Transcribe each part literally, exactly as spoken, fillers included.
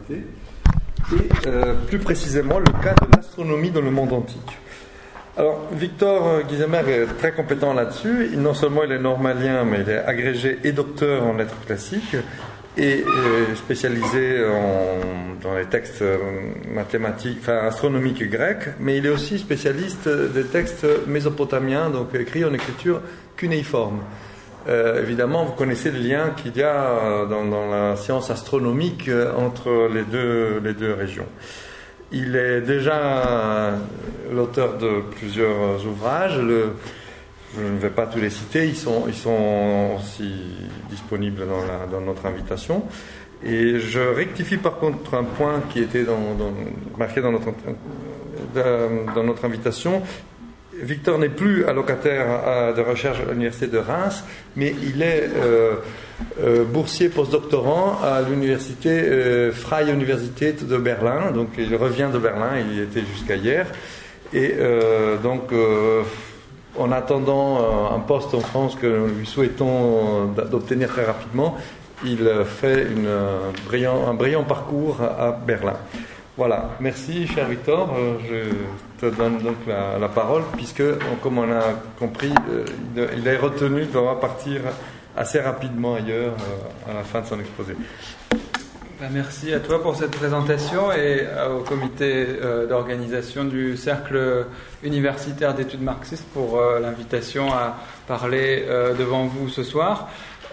singularité, et euh, plus précisément le cas de l'astronomie dans le monde antique. Alors, Victor Giesemer est très compétent là-dessus. Il, non seulement il est normalien, mais il est agrégé et docteur en lettres classiques et est spécialisé en, dans les textes mathématiques, enfin astronomiques grecs, mais il est aussi spécialiste des textes mésopotamiens, donc écrits en écriture cunéiforme. Euh, évidemment, vous connaissez le lien qu'il y a dans, dans la science astronomique entre les deux, les deux régions. Il est déjà l'auteur de plusieurs ouvrages. Le, je ne vais pas tous les citer, ils sont, ils sont aussi disponibles dans, la, dans notre invitation. Et je rectifie par contre un point qui était dans, dans, marqué dans notre, dans notre invitation. Victor n'est plus allocataire de recherche à l'université de Reims, mais il est euh, euh, boursier postdoctorant à l'université euh, Freie Universität de Berlin. Donc il revient de Berlin, il y était jusqu'à hier. Et euh, donc, euh, en attendant euh, un poste en France que nous lui souhaitons d'obtenir très rapidement, il fait une, euh, brillant, un brillant parcours à, à Berlin. Voilà, merci cher Victor, je te donne donc la, la parole puisque, comme on a compris, il est retenu, doit partir assez rapidement ailleurs à la fin de son exposé. Ben merci à toi pour cette présentation et au comité d'organisation du Cercle universitaire d'études marxistes pour l'invitation à parler devant vous ce soir.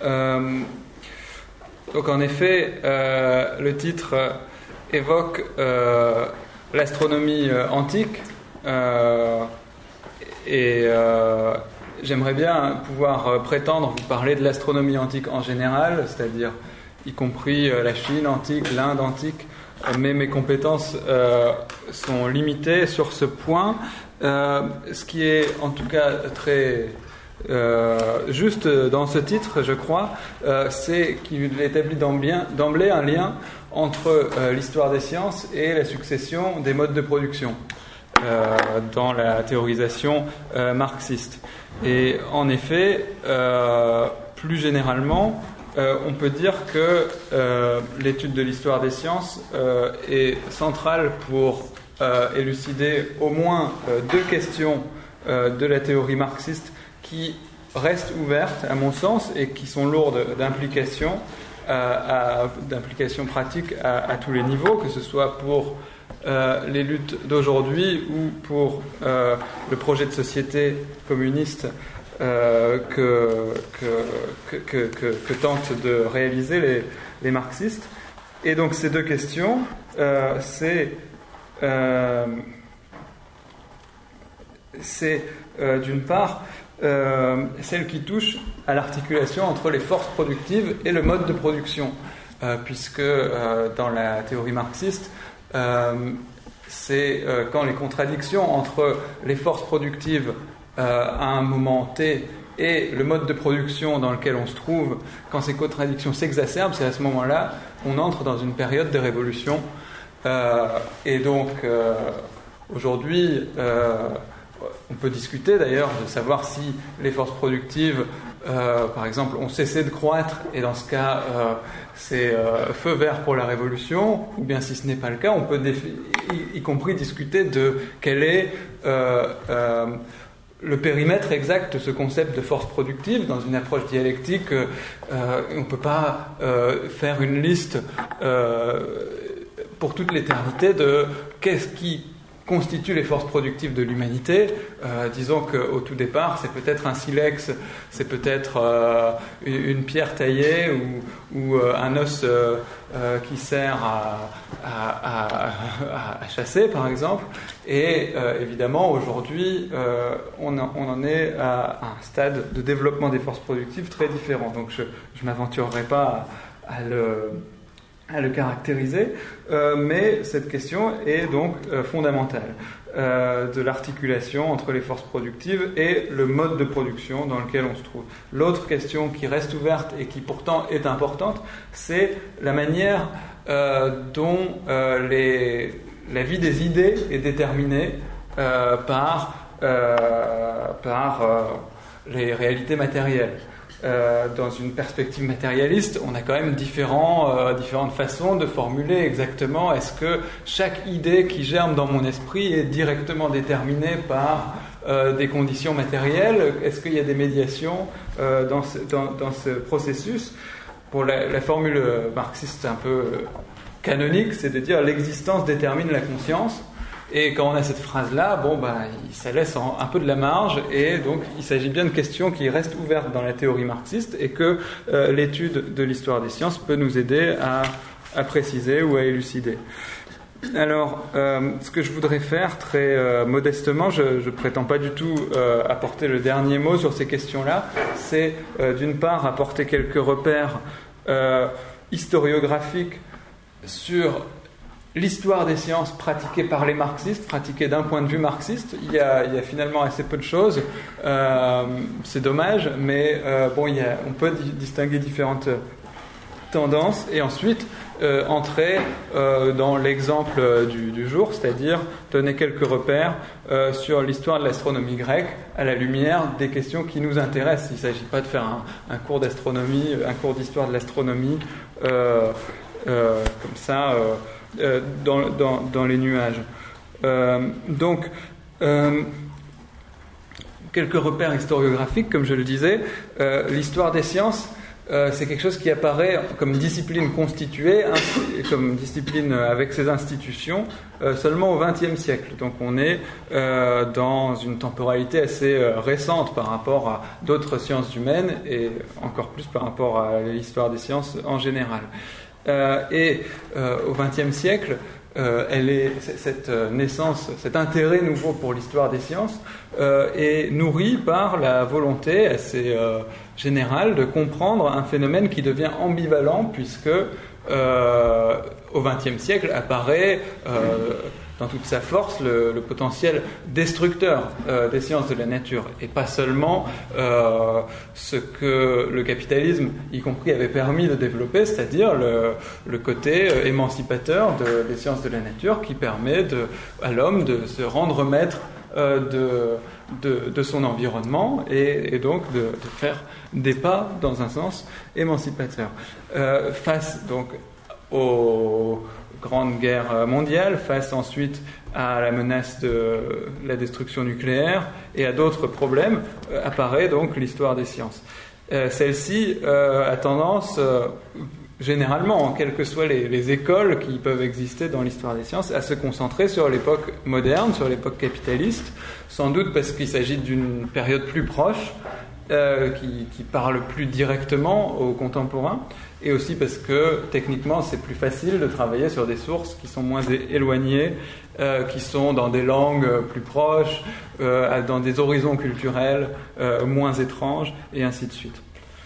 Donc en effet, le titre évoque euh, l'astronomie euh, antique euh, et euh, j'aimerais bien pouvoir euh, prétendre vous parler de l'astronomie antique en général, c'est-à-dire y compris euh, la Chine antique, l'Inde antique, euh, mais mes compétences euh, sont limitées sur ce point. Euh, ce qui est en tout cas très euh, juste dans ce titre, je crois, euh, c'est qu'il établit d'emblée un lien entre euh, l'histoire des sciences et la succession des modes de production euh, dans la théorisation euh, marxiste. Et en effet, euh, plus généralement, euh, on peut dire que euh, l'étude de l'histoire des sciences euh, est centrale pour euh, élucider au moins euh, deux questions euh, de la théorie marxiste qui restent ouvertes, à mon sens, et qui sont lourdes d'implications À, à, d'implications pratiques à, à tous les niveaux, que ce soit pour euh, les luttes d'aujourd'hui ou pour euh, le projet de société communiste euh, que, que, que, que, que tentent de réaliser les, les marxistes. Et donc ces deux questions, euh, c'est, euh, c'est euh, d'une part Euh, celle qui touche à l'articulation entre les forces productives et le mode de production, euh, puisque euh, dans la théorie marxiste, euh, c'est euh, quand les contradictions entre les forces productives euh, à un moment T et le mode de production dans lequel on se trouve, quand ces contradictions s'exacerbent, c'est à ce moment-là qu'on entre dans une période de révolution. Euh, et donc, euh, aujourd'hui, euh, on peut discuter d'ailleurs de savoir si les forces productives, euh, par exemple, ont cessé de croître, et dans ce cas, euh, c'est euh, feu vert pour la révolution, ou bien si ce n'est pas le cas, on peut défi- y, y compris discuter de quel est euh, euh, le périmètre exact de ce concept de force productive. Dans une approche dialectique, euh, on ne peut pas euh, faire une liste euh, pour toute l'éternité de qu'est-ce qui constituent les forces productives de l'humanité. Euh, disons qu'au tout départ, c'est peut-être un silex, c'est peut-être euh, une, une pierre taillée ou, ou euh, un os euh, euh, qui sert à, à, à, à chasser, par exemple. Et euh, évidemment, aujourd'hui, euh, on, on en est à un stade de développement des forces productives très différent. Donc, je ne m'aventurerai pas à, à le... à le caractériser, euh, mais cette question est donc euh, fondamentale euh, de l'articulation entre les forces productives et le mode de production dans lequel on se trouve. L'autre question qui reste ouverte et qui pourtant est importante, c'est la manière euh, dont euh, les, la vie des idées est déterminée euh, par, euh, par euh, les réalités matérielles. euh, dans une perspective matérialiste, on a quand même différents, euh, différentes façons de formuler exactement est-ce que chaque idée qui germe dans mon esprit est directement déterminée par euh, des conditions matérielles, est-ce qu'il y a des médiations euh, dans, ce, dans, dans ce processus. Pour la, la formule marxiste un peu canonique, c'est de dire l'existence détermine la conscience. Et quand on a cette phrase-là, bon, bah, ça laisse en, un peu de la marge, et donc il s'agit bien de questions qui restent ouvertes dans la théorie marxiste, et que euh, l'étude de l'histoire des sciences peut nous aider à, à préciser ou à élucider. Alors, euh, ce que je voudrais faire très euh, modestement, je ne prétends pas du tout euh, apporter le dernier mot sur ces questions-là, c'est euh, d'une part apporter quelques repères euh, historiographiques sur l'histoire des sciences pratiquée par les marxistes, pratiquée d'un point de vue marxiste. Il y a, il y a finalement assez peu de choses, euh, c'est dommage, mais euh, bon, il y a, on peut di- distinguer différentes tendances, et ensuite euh, entrer euh, dans l'exemple du, du jour, c'est-à-dire donner quelques repères euh, sur l'histoire de l'astronomie grecque à la lumière des questions qui nous intéressent. Il ne s'agit pas de faire un, un cours d'astronomie, un cours d'histoire de l'astronomie euh, euh, comme ça euh, euh, dans, dans, dans les nuages. Euh, donc, euh, quelques repères historiographiques, comme je le disais. Euh, l'histoire des sciences, Euh, c'est quelque chose qui apparaît comme discipline constituée, comme discipline avec ses institutions, euh, seulement au vingtième siècle. Donc on est euh, dans une temporalité assez euh, récente par rapport à d'autres sciences humaines, et encore plus par rapport à l'histoire des sciences en général. Euh, et euh, au vingtième siècle, Euh, elle est, cette naissance, cet intérêt nouveau pour l'histoire des sciences euh, est nourri par la volonté assez euh, générale de comprendre un phénomène qui devient ambivalent, puisque euh, au vingtième siècle apparaît euh, dans toute sa force le, le potentiel destructeur euh, des sciences de la nature, et pas seulement euh, ce que le capitalisme, y compris, avait permis de développer, c'est-à-dire le, le côté euh, émancipateur de, des sciences de la nature, qui permet de, à l'homme de se rendre maître euh, de, de, de son environnement, et, et donc de, de faire des pas dans un sens émancipateur. Euh, face donc aux Grande Guerre mondiale, face ensuite à la menace de la destruction nucléaire et à d'autres problèmes, euh, apparaît donc l'histoire des sciences. Euh, celle-ci euh, a tendance, euh, généralement, quelles que soient les, les écoles qui peuvent exister dans l'histoire des sciences, à se concentrer sur l'époque moderne, sur l'époque capitaliste, sans doute parce qu'il s'agit d'une période plus proche, euh, qui, qui parle plus directement aux contemporains, et aussi parce que techniquement c'est plus facile de travailler sur des sources qui sont moins é- éloignées, euh, qui sont dans des langues plus proches, euh, dans des horizons culturels euh, moins étranges, et ainsi de suite.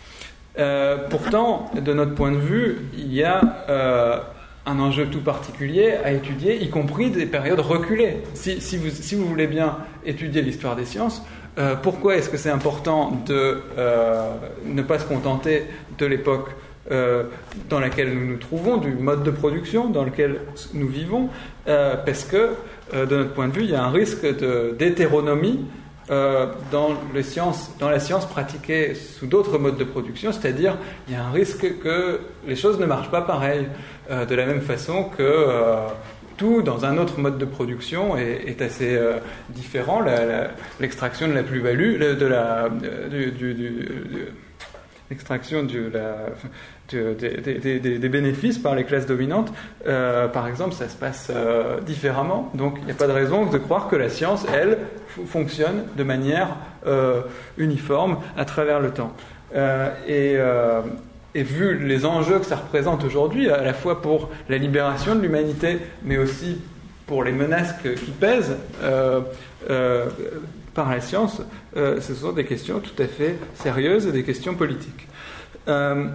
Euh, pourtant, de notre point de vue, il y a euh, un enjeu tout particulier à étudier, y compris des périodes reculées. Si, si, vous, si vous voulez bien étudier l'histoire des sciences, euh, pourquoi est-ce que c'est important de euh, ne pas se contenter de l'époque Euh, dans laquelle nous nous trouvons, du mode de production dans lequel nous vivons, euh, parce que, euh, de notre point de vue, il y a un risque de, d'hétéronomie euh, dans, les sciences, dans la science pratiquée sous d'autres modes de production, c'est-à-dire il y a un risque que les choses ne marchent pas pareil, euh, de la même façon que euh, tout dans un autre mode de production est, est assez euh, différent. La, la, l'extraction de la plus-value, de la, du, du, du, du l'extraction de la, de, de, de, de, des bénéfices par les classes dominantes, euh, par exemple, ça se passe euh, différemment. Donc, il n'y a pas de raison de croire que la science, elle, f- fonctionne de manière euh, uniforme à travers le temps. Euh, et, euh, et vu les enjeux que ça représente aujourd'hui, à la fois pour la libération de l'humanité, mais aussi pour les menaces que, qui pèsent euh, euh, par la science, euh, ce sont des questions tout à fait sérieuses et des questions politiques. Euh,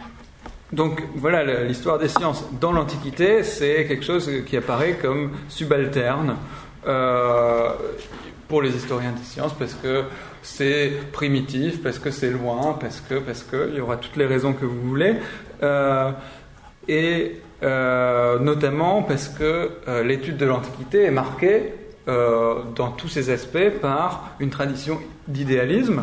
donc voilà, l'histoire des sciences dans l'Antiquité, c'est quelque chose qui apparaît comme subalterne euh, pour les historiens des sciences, parce que c'est primitif, parce que c'est loin, parce que, parce que, il y aura toutes les raisons que vous voulez, euh, et euh, notamment parce que euh, l'étude de l'Antiquité est marquée Euh, dans tous ces aspects par une tradition d'idéalisme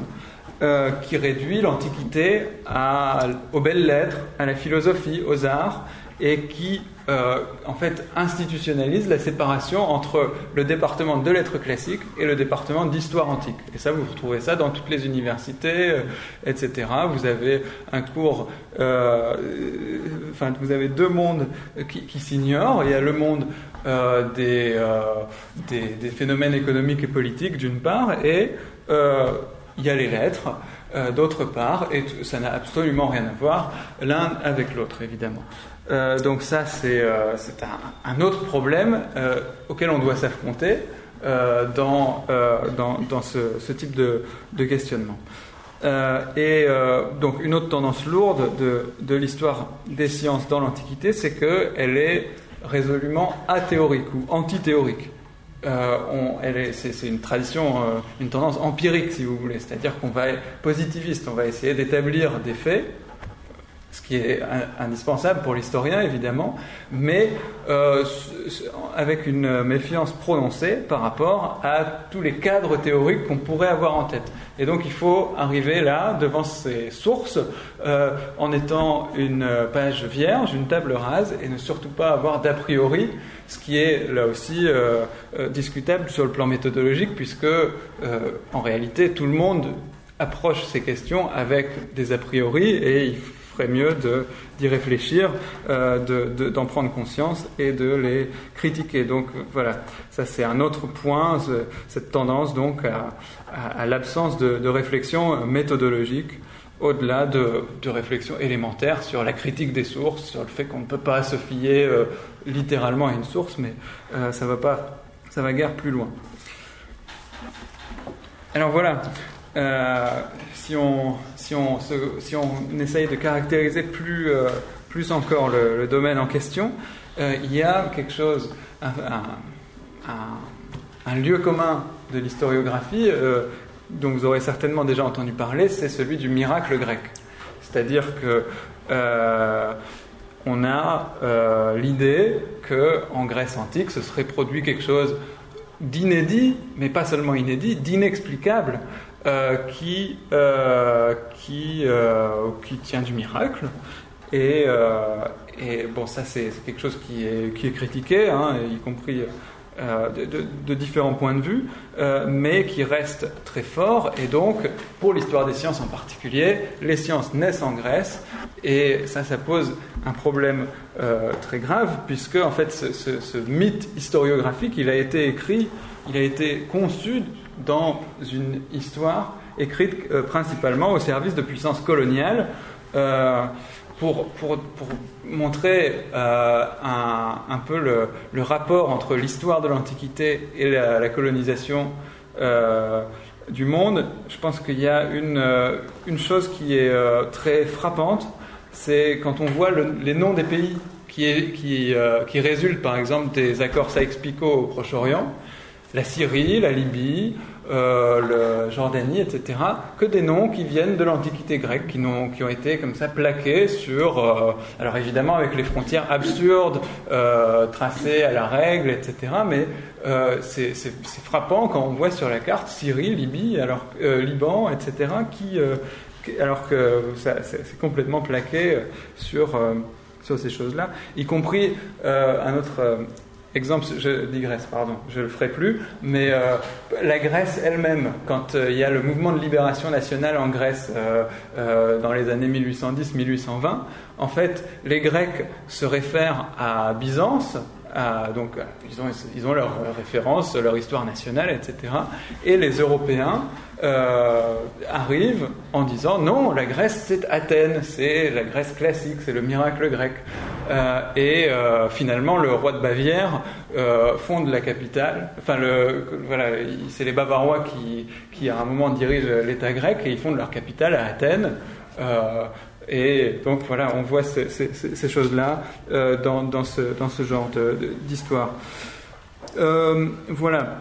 euh, qui réduit l'Antiquité à, aux belles lettres, à la philosophie, aux arts, et qui euh, en fait institutionnalise la séparation entre le département de lettres classiques et le département d'histoire antique. Et ça, vous retrouvez ça dans toutes les universités, euh, et cetera. Vous avez un cours, euh, enfin, vous avez deux mondes qui, qui s'ignorent. Il y a le monde euh, des, euh, des, des phénomènes économiques et politiques d'une part, et euh, il y a les lettres euh, d'autre part, et t- ça n'a absolument rien à voir l'un avec l'autre, évidemment. Euh, donc ça, c'est, euh, c'est un, un autre problème euh, auquel on doit s'affronter euh, dans, euh, dans, dans ce, ce type de, de questionnement. Euh, et euh, donc une autre tendance lourde de, de l'histoire des sciences dans l'Antiquité, c'est qu'elle est résolument athéorique ou antithéorique. Euh, on, elle est, c'est, c'est une tradition, euh, une tendance empirique, si vous voulez, c'est-à-dire qu'on va être positiviste, on va essayer d'établir des faits, ce qui est indispensable pour l'historien, évidemment, mais euh, avec une méfiance prononcée par rapport à tous les cadres théoriques qu'on pourrait avoir en tête. Et donc, il faut arriver là, devant ces sources, euh, en étant une page vierge, une table rase, et ne surtout pas avoir d'a priori, ce qui est là aussi euh, euh, discutable sur le plan méthodologique, puisque, euh, en réalité, tout le monde approche ces questions avec des a priori, et il faut ferait mieux de, d'y réfléchir, euh, de, de, d'en prendre conscience et de les critiquer. Donc voilà, ça c'est un autre point, ce, cette tendance donc à, à, à l'absence de, de réflexion méthodologique, au-delà de, de réflexion élémentaire sur la critique des sources, sur le fait qu'on ne peut pas se fier euh, littéralement à une source, mais euh, ça va pas, ça va guère plus loin. Alors voilà. Euh, si on, si, on se, si on essaye de caractériser plus, euh, plus encore le, le domaine en question, euh, il y a quelque chose, un, un, un, un lieu commun de l'historiographie euh, dont vous aurez certainement déjà entendu parler, c'est celui du miracle grec. C'est-à-dire que euh, on a euh, l'idée qu'en Grèce antique, ce serait produit quelque chose d'inédit, mais pas seulement inédit, d'inexplicable, Euh, qui, euh, qui, euh, qui tient du miracle. Et, euh, et bon, ça c'est, c'est quelque chose qui est, qui est critiqué, hein, y compris euh, de, de, de différents points de vue, euh, mais qui reste très fort. Et donc, pour l'histoire des sciences en particulier, les sciences naissent en Grèce, et ça, ça pose un problème euh, très grave, puisque en fait, ce, ce, ce mythe historiographique, il a été écrit, il a été conçu dans une histoire écrite euh, principalement au service de puissances coloniales euh, pour, pour, pour montrer euh, un, un peu le, le rapport entre l'histoire de l'Antiquité et la, la colonisation euh, du monde. Je pense qu'il y a une, euh, une chose qui est euh, très frappante, c'est quand on voit le, les noms des pays qui, est, qui, euh, qui résultent par exemple des accords Sykes-Picot au Proche-Orient, la Syrie, la Libye, euh, le Jordanie, et cetera, que des noms qui viennent de l'Antiquité grecque, qui, n'ont, qui ont été comme ça plaqués sur, euh, alors évidemment avec les frontières absurdes, euh, tracées à la règle, et cetera, mais euh, c'est, c'est, c'est frappant quand on voit sur la carte Syrie, Libye, alors, euh, Liban, et cetera, qui, euh, qui, alors que ça, c'est, c'est complètement plaqué sur, euh, sur ces choses-là, y compris euh, un autre... Euh, exemple, je digresse, pardon, je ne le ferai plus, mais euh, la Grèce elle-même, quand euh, il y a le mouvement de libération nationale en Grèce euh, euh, dans les années mille huit cent dix mille huit cent vingt, en fait, les Grecs se réfèrent à Byzance, à, donc ils ont, ils ont leur référence, leur histoire nationale, et cetera. Et les Européens euh, arrivent en disant non, la Grèce c'est Athènes, c'est la Grèce classique, c'est le miracle grec. Euh, et euh, finalement, le roi de Bavière euh, fonde la capitale. Enfin, le, voilà, c'est les Bavarois qui, qui à un moment dirigent l'État grec et ils fondent leur capitale à Athènes. Euh, Et donc voilà, on voit ces, ces, ces choses-là euh, dans, dans, ce, dans ce genre de, de, d'histoire. Euh, voilà.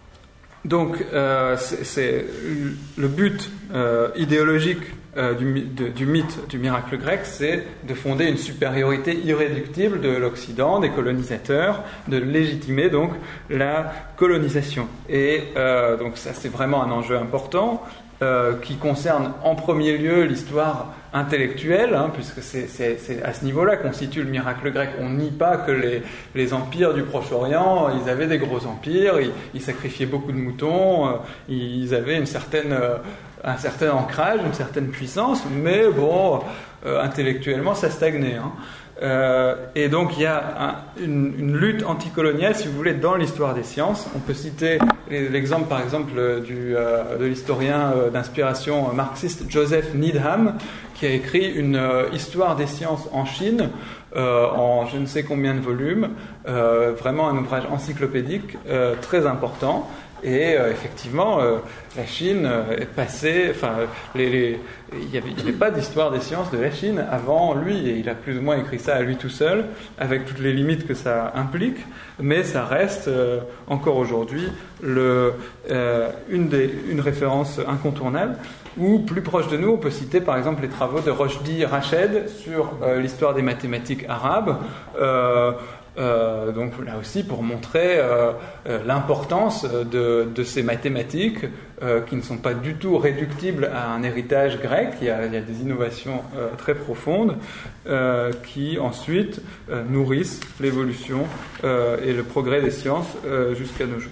Donc euh, c'est, c'est le but euh, idéologique euh, du, de, du mythe du miracle grec, c'est de fonder une supériorité irréductible de l'Occident, des colonisateurs, de légitimer donc la colonisation. Et euh, donc ça c'est vraiment un enjeu important. euh, qui concerne en premier lieu l'histoire intellectuelle, hein, puisque c'est, c'est, c'est à ce niveau-là qu'on situe le miracle grec. On nie pas que les, les empires du Proche-Orient, ils avaient des gros empires, ils, ils sacrifiaient beaucoup de moutons, euh, ils avaient une certaine, euh, un certain ancrage, une certaine puissance, mais bon, euh, intellectuellement, ça stagnait. Hein. Euh, et donc il y a un, une, une lutte anticoloniale, si vous voulez, dans l'histoire des sciences. On peut citer l'exemple, par exemple, du, euh, de l'historien euh, d'inspiration marxiste Joseph Needham, qui a écrit une euh, histoire des sciences en Chine, euh, en je ne sais combien de volumes, euh, vraiment un ouvrage encyclopédique euh, très important. Et euh, effectivement, euh, la Chine euh, est passée. Enfin, les, les, il n'y avait, avait pas d'histoire des sciences de la Chine avant lui, et il a plus ou moins écrit ça à lui tout seul, avec toutes les limites que ça implique. Mais ça reste euh, encore aujourd'hui le, euh, une, des, une référence incontournable. Ou plus proche de nous, on peut citer par exemple les travaux de Rochdi Rached sur euh, l'histoire des mathématiques arabes. Euh, Euh, donc là aussi pour montrer euh, euh, l'importance de, de ces mathématiques euh, qui ne sont pas du tout réductibles à un héritage grec. Il y a, il y a des innovations euh, très profondes euh, qui ensuite euh, nourrissent l'évolution euh, et le progrès des sciences euh, jusqu'à nos jours.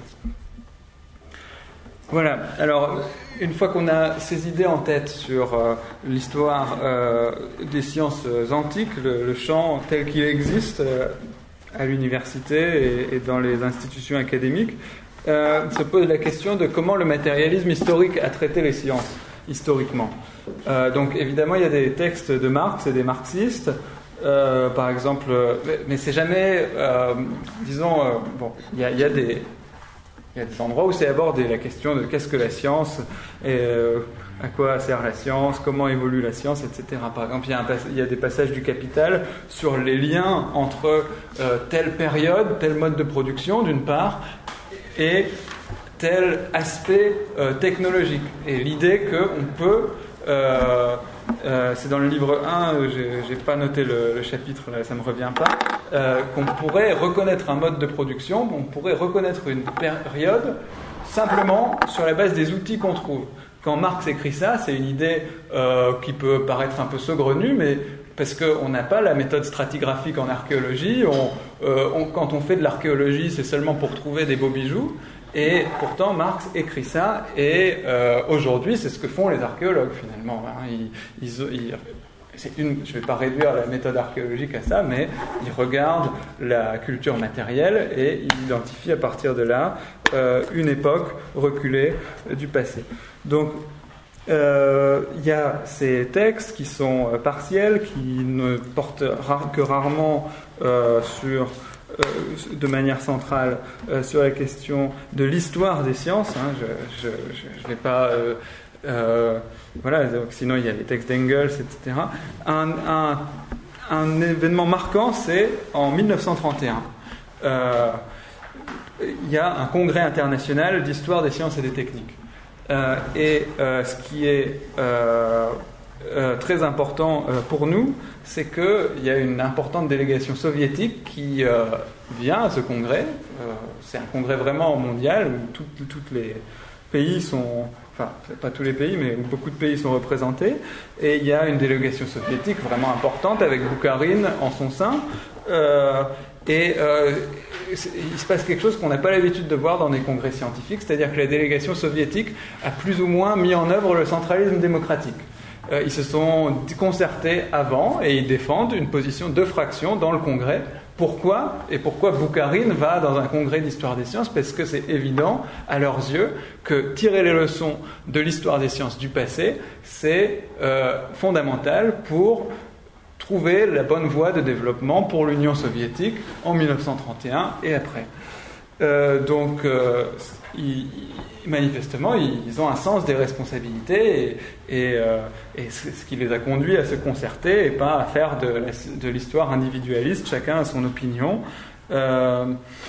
Voilà, alors une fois qu'on a ces idées en tête sur euh, l'histoire euh, des sciences antiques, le, le champ tel qu'il existe euh, à l'université et, et dans les institutions académiques, euh, se pose la question de comment le matérialisme historique a traité les sciences, historiquement. Euh, donc évidemment, il y a des textes de Marx et des marxistes, euh, par exemple, mais, mais c'est jamais, euh, disons, euh, bon, il y a, il y a des... Il y a des endroits où c'est abordé, la question de qu'est-ce que la science, et euh, à quoi sert la science, comment évolue la science, et cetera. Par exemple, il y a, un, il y a des passages du Capital sur les liens entre euh, telle période, tel mode de production, d'une part, et tel aspect euh, technologique. Et l'idée qu'on peut... Euh, Euh, c'est dans le livre un, j'ai, j'ai pas noté le, le chapitre, là, ça me revient pas, euh, qu'on pourrait reconnaître un mode de production, on pourrait reconnaître une période simplement sur la base des outils qu'on trouve. Quand Marx écrit ça, c'est une idée euh, qui peut paraître un peu saugrenue, mais parce qu'on n'a pas la méthode stratigraphique en archéologie, on, euh, on, quand on fait de l'archéologie, c'est seulement pour trouver des beaux bijoux. Et pourtant, Marx écrit ça, et euh, aujourd'hui, c'est ce que font les archéologues, finalement. Hein. Ils, ils, ils, c'est une, je ne vais pas réduire la méthode archéologique à ça, mais ils regardent la culture matérielle et ils identifient à partir de là euh, une époque reculée euh, du passé. Donc, il euh, y a ces textes qui sont euh, partiels, qui ne portent rar- que rarement euh, sur... de manière centrale euh, sur la question de l'histoire des sciences. Hein, je ne vais pas... Euh, euh, voilà, donc sinon il y a les textes d'Engels, et cetera. Un, un, un événement marquant, c'est en dix-neuf cent trente et un. Euh, il y a un congrès international d'histoire des sciences et des techniques. Euh, et euh, ce qui est... Euh, Euh, très important euh, pour nous, c'est qu'il y a une importante délégation soviétique qui euh, vient à ce congrès. Euh, c'est un congrès vraiment mondial où tous les pays sont, enfin pas tous les pays, mais où beaucoup de pays sont représentés. Et il y a une délégation soviétique vraiment importante avec Boukharine en son sein. Euh, et euh, il se passe quelque chose qu'on n'a pas l'habitude de voir dans des congrès scientifiques, c'est-à-dire que la délégation soviétique a plus ou moins mis en œuvre le centralisme démocratique. Euh, ils se sont concertés avant et ils défendent une position de fraction dans le congrès. Pourquoi ? Et pourquoi Boukharine va dans un congrès d'histoire des sciences ? Parce que c'est évident, à leurs yeux, que tirer les leçons de l'histoire des sciences du passé, c'est euh, fondamental pour trouver la bonne voie de développement pour l'Union soviétique en dix-neuf cent trente et un et après. Euh, donc, euh, ils, manifestement, ils ont un sens des responsabilités et, et, euh, et ce qui les a conduits à se concerter et pas à faire de, la, de l'histoire individualiste, chacun a son opinion. Euh,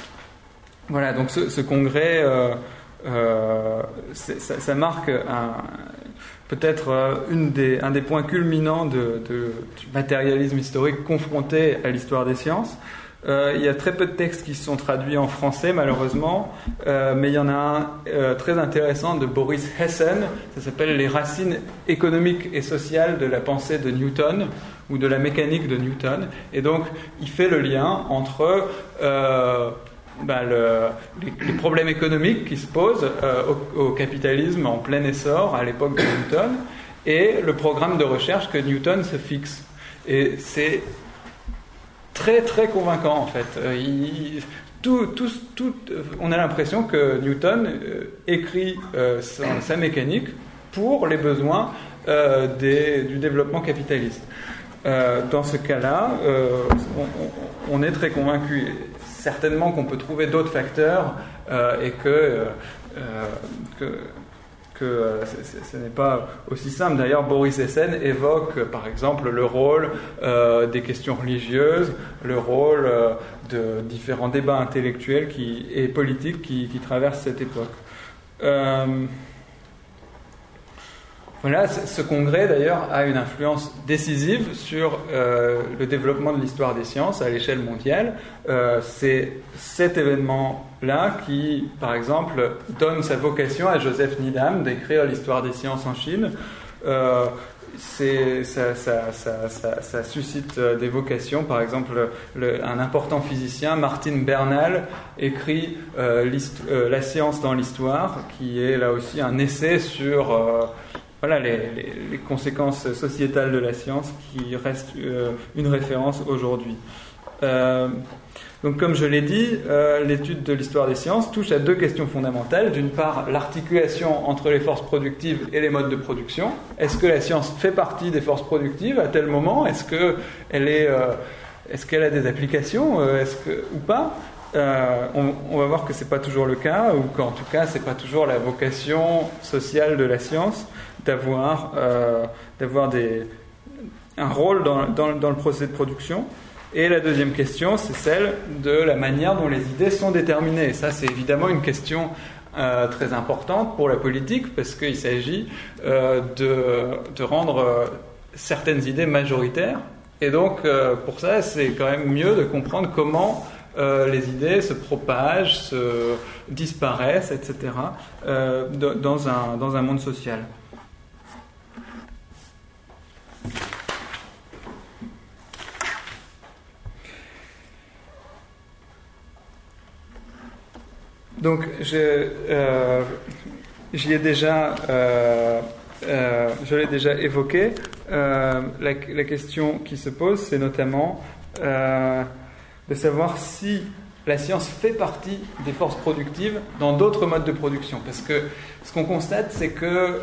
voilà, donc ce, ce congrès, euh, euh, ça, ça marque un, peut-être une des, un des points culminants de, de, du matérialisme historique confronté à l'histoire des sciences. Euh, il y a très peu de textes qui sont traduits en français, malheureusement, euh, mais il y en a un euh, très intéressant de Boris Hessen, ça s'appelle « Les racines économiques et sociales de la pensée de Newton » ou de la mécanique de Newton. Et donc, il fait le lien entre euh, ben le, les, les problèmes économiques qui se posent euh, au, au capitalisme en plein essor à l'époque de Newton et le programme de recherche que Newton se fixe. Et c'est très très convaincant en fait. Euh, il, tout, tout, tout, on a l'impression que Newton euh, écrit euh, sa, sa mécanique pour les besoins euh, des, du développement capitaliste. Euh, dans ce cas-là, euh, on, on est très convaincu. Certainement qu'on peut trouver d'autres facteurs euh, et que, euh, que que euh, ce n'est pas aussi simple. D'ailleurs, Boris Hessen évoque, euh, par exemple, le rôle euh, des questions religieuses, le rôle euh, de différents débats intellectuels qui, et politiques qui, qui traversent cette époque. Euh, voilà, ce congrès, d'ailleurs, a une influence décisive sur euh, le développement de l'histoire des sciences à l'échelle mondiale. Euh, c'est cet événement-là qui, par exemple, donne sa vocation à Joseph Needham d'écrire l'histoire des sciences en Chine. Euh, c'est, ça, ça, ça, ça, ça suscite des vocations. Par exemple, le, un important physicien, Martin Bernal, écrit euh, euh, La science dans l'histoire, qui est là aussi un essai sur... Euh, Voilà les, les, les conséquences sociétales de la science qui restent euh, une référence aujourd'hui. Euh, donc comme je l'ai dit, euh, l'étude de l'histoire des sciences touche à deux questions fondamentales. D'une part, l'articulation entre les forces productives et les modes de production. Est-ce que la science fait partie des forces productives à tel moment ? Est-ce qu'elle est, euh, est-ce qu'elle a des applications euh, est-ce que, ou pas ? Euh, on, on va voir que c'est pas toujours le cas, ou qu'en tout cas c'est pas toujours la vocation sociale de la science d'avoir, euh, d'avoir des, un rôle dans, dans, dans le processus de production. Et la deuxième question, c'est celle de la manière dont les idées sont déterminées. Et ça, c'est évidemment une question euh, très importante pour la politique, parce qu'il s'agit euh, de, de rendre euh, certaines idées majoritaires. Et donc, euh, pour ça, c'est quand même mieux de comprendre comment Euh, les idées se propagent, se disparaissent, et cetera, euh, dans, un, dans un monde social. Donc, je, euh, j'y ai déjà, euh, euh, je l'ai déjà évoqué. Euh, la, la question qui se pose, c'est notamment euh, de savoir si la science fait partie des forces productives dans d'autres modes de production. Parce que ce qu'on constate, c'est que,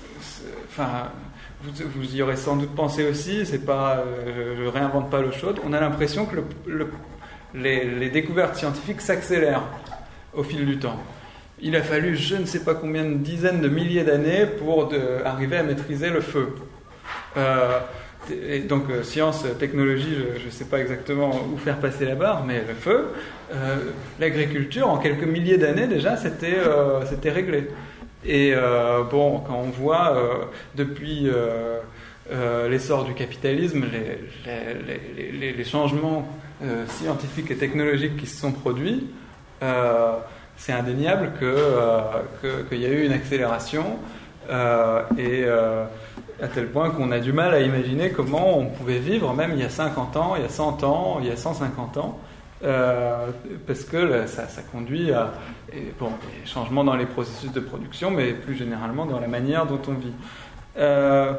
enfin, vous, vous y aurez sans doute pensé aussi, c'est pas, je ne réinvente pas l'eau chaude, on a l'impression que le, le, les, les découvertes scientifiques s'accélèrent au fil du temps. Il a fallu je ne sais pas combien de dizaines de milliers d'années pour de, arriver à maîtriser le feu. Euh, Et donc, euh, science, technologie, je ne sais pas exactement où faire passer la barre, mais le feu, euh, l'agriculture, en quelques milliers d'années déjà, c'était, euh, c'était réglé. Et euh, bon, quand on voit euh, depuis euh, euh, l'essor du capitalisme, les, les, les, les changements euh, scientifiques et technologiques qui se sont produits, euh, c'est indéniable que, euh, que, qu'il y a eu une accélération euh, et... Euh, à tel point qu'on a du mal à imaginer comment on pouvait vivre, même il y a cinquante ans, il y a cent ans, il y a cent cinquante ans, euh, parce que ça, ça conduit à et bon, des changements dans les processus de production, mais plus généralement dans la manière dont on vit. Euh,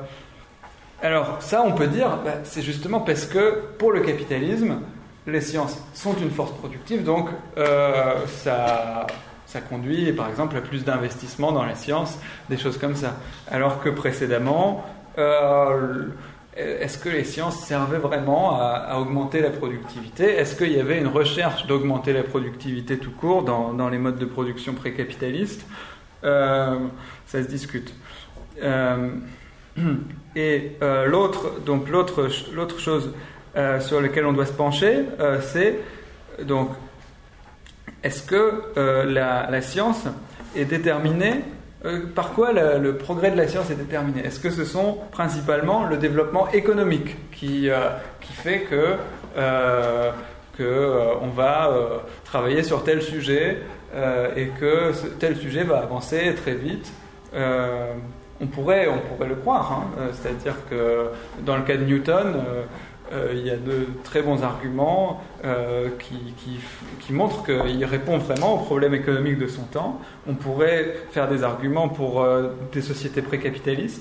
alors ça, on peut dire, bah, c'est justement parce que pour le capitalisme, les sciences sont une force productive, donc euh, ça... Ça conduit, par exemple, à plus d'investissements dans la science, des choses comme ça. Alors que précédemment, euh, est-ce que les sciences servaient vraiment à, à augmenter la productivité ? Est-ce qu'il y avait une recherche d'augmenter la productivité tout court dans, dans les modes de production précapitalistes ? euh, Ça se discute. Euh, et euh, l'autre, donc l'autre, l'autre chose euh, sur laquelle on doit se pencher, euh, c'est donc est-ce que euh, la, la science est déterminée euh, par quoi la, le progrès de la science est déterminé ? Est-ce que ce sont principalement le développement économique qui, euh, qui fait que, euh, qu'on euh, va euh, travailler sur tel sujet euh, et que ce, tel sujet va avancer très vite. Euh, on, pourrait, on pourrait le croire, hein. euh, c'est-à-dire que dans le cas de Newton, euh, euh, il y a de très bons arguments euh, qui, qui, qui montrent qu'il répond vraiment aux problèmes économiques de son temps. On pourrait faire des arguments pour euh, des sociétés précapitalistes.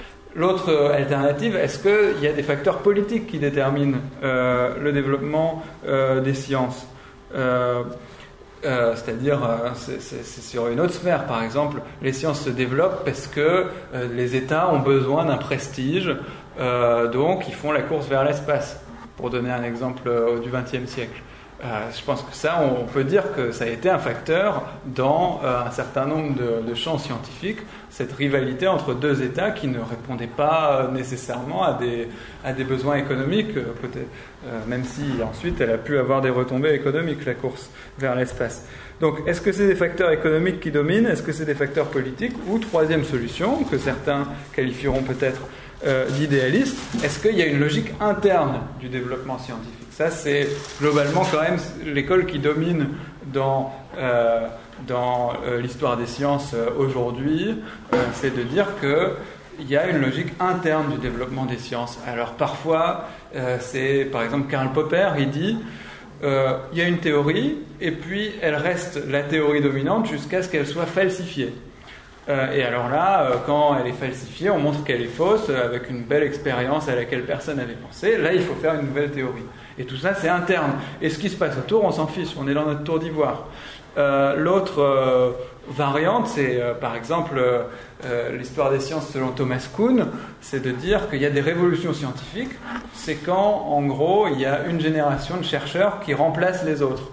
L'autre alternative, est-ce qu'il y a des facteurs politiques qui déterminent euh, le développement euh, des sciences euh, euh, C'est-à-dire, euh, c'est, c'est, c'est sur une autre sphère. Par exemple, les sciences se développent parce que euh, les États ont besoin d'un prestige, euh, donc ils font la course vers l'espace, pour donner un exemple euh, du vingtième siècle. Euh, je pense que ça, on peut dire que ça a été un facteur dans euh, un certain nombre de, de champs scientifiques, cette rivalité entre deux États qui ne répondaient pas euh, nécessairement à des, à des besoins économiques, euh, peut-être, euh, même si ensuite elle a pu avoir des retombées économiques, la course vers l'espace. Donc, est-ce que c'est des facteurs économiques qui dominent? Est-ce que c'est des facteurs politiques? Ou, troisième solution, que certains qualifieront peut-être euh, d'idéaliste, est-ce qu'il y a une logique interne du développement scientifique? Ça, c'est globalement quand même l'école qui domine dans, euh, dans euh, l'histoire des sciences euh, aujourd'hui, euh, c'est de dire qu'il y a une logique interne du développement des sciences. Alors parfois, euh, c'est par exemple Karl Popper, il dit euh, il y a une théorie et puis elle reste la théorie dominante jusqu'à ce qu'elle soit falsifiée. Euh, et alors là, euh, quand elle est falsifiée, on montre qu'elle est fausse, euh, avec une belle expérience à laquelle personne n'avait pensé. Là, il faut faire une nouvelle théorie. Et tout ça, c'est interne. Et ce qui se passe autour, on s'en fiche, on est dans notre tour d'ivoire. Euh, l'autre euh, variante, c'est euh, par exemple euh, euh, l'histoire des sciences selon Thomas Kuhn, c'est de dire qu'il y a des révolutions scientifiques, c'est quand, en gros, il y a une génération de chercheurs qui remplacent les autres.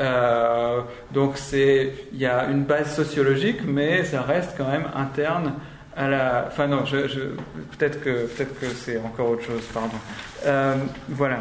Euh, donc c'est, il y a une base sociologique, mais ça reste quand même interne à la. Enfin non, je, je, peut-être que peut-être que c'est encore autre chose. Pardon. Euh, voilà.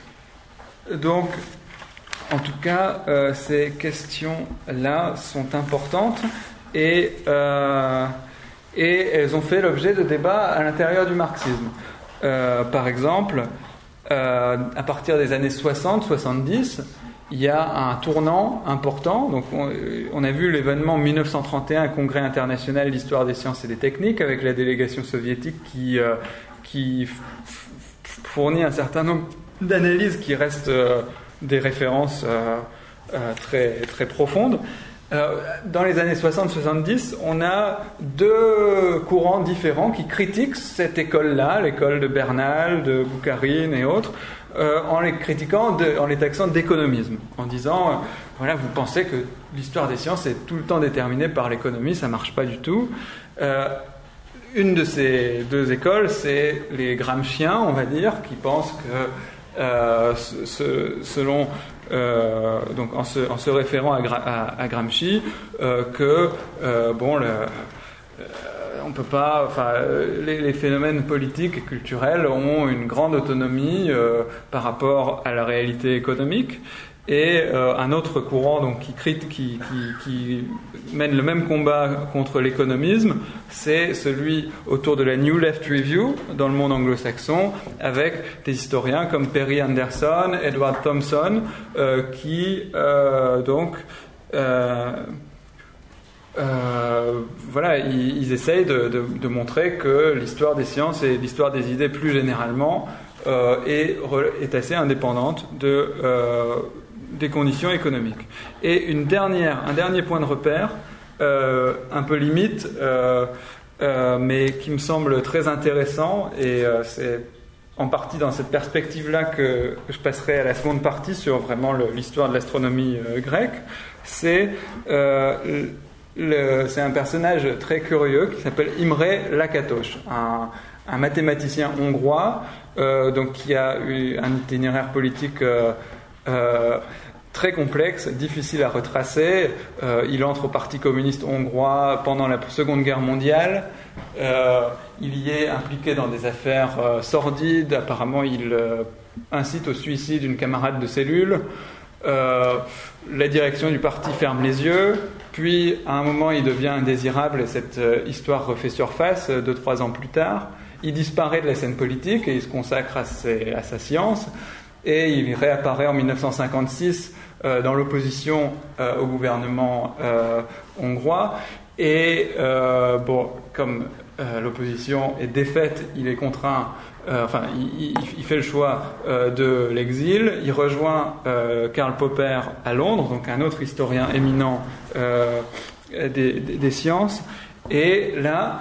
Donc, en tout cas, euh, ces questions-là sont importantes et euh, et elles ont fait l'objet de débats à l'intérieur du marxisme. Euh, par exemple, euh, à partir des années soixante soixante-dix. Il y a un tournant important. Donc on, on a vu l'événement mille neuf cent trente et un, Congrès international d'histoire des sciences et des techniques, avec la délégation soviétique qui, euh, qui f- fournit un certain nombre d'analyses qui restent euh, des références euh, euh, très, très profondes. Euh, dans les années soixante soixante-dix, on a deux courants différents qui critiquent cette école-là, l'école de Bernal, de Boukharine et autres, euh, en les critiquant, de, en les taxant d'économisme, en disant, euh, voilà, vous pensez que l'histoire des sciences est tout le temps déterminée par l'économie, ça marche pas du tout. Euh, une de ces deux écoles, c'est les Gramsciens, on va dire, qui pensent que, euh, ce, selon Euh, donc en se, en se référant à, Gra, à, à Gramsci, euh, que euh, bon, le, euh, on peut pas, enfin, les, les phénomènes politiques et culturels ont une grande autonomie euh, par rapport à la réalité économique. Et euh, un autre courant donc, qui, qui, qui, qui mène le même combat contre l'économisme, c'est celui autour de la New Left Review dans le monde anglo-saxon, avec des historiens comme Perry Anderson, Edward Thompson, euh, qui euh, donc euh, euh, voilà, ils, ils essayent de, de, de montrer que l'histoire des sciences et l'histoire des idées plus généralement euh, est, est assez indépendante de euh, des conditions économiques. Et une dernière, un dernier point de repère, euh, un peu limite, euh, euh, mais qui me semble très intéressant, et euh, c'est en partie dans cette perspective-là que, que je passerai à la seconde partie sur vraiment le, l'histoire de l'astronomie euh, grecque, c'est, euh, le, c'est un personnage très curieux qui s'appelle Imre Lakatos, un, un mathématicien hongrois, euh, donc qui a eu un itinéraire politique euh, Euh, très complexe, difficile à retracer. Euh, il entre au Parti communiste hongrois pendant la Seconde Guerre mondiale. Euh, il y est impliqué dans des affaires euh, sordides. Apparemment, il euh, incite au suicide d'une camarade de cellule. Euh, la direction du parti ferme les yeux. Puis, à un moment, il devient indésirable et cette euh, histoire refait surface euh, deux, trois ans plus tard. Il disparaît de la scène politique et il se consacre à, ses, à sa science. et il réapparaît en mille neuf cent cinquante-six euh, dans l'opposition euh, au gouvernement euh, hongrois. Et euh, bon, comme euh, l'opposition est défaite, il est contraint, euh, enfin, il, il, il fait le choix euh, de l'exil. Il rejoint euh, Karl Popper à Londres, donc un autre historien éminent euh, des, des, des sciences. Et là,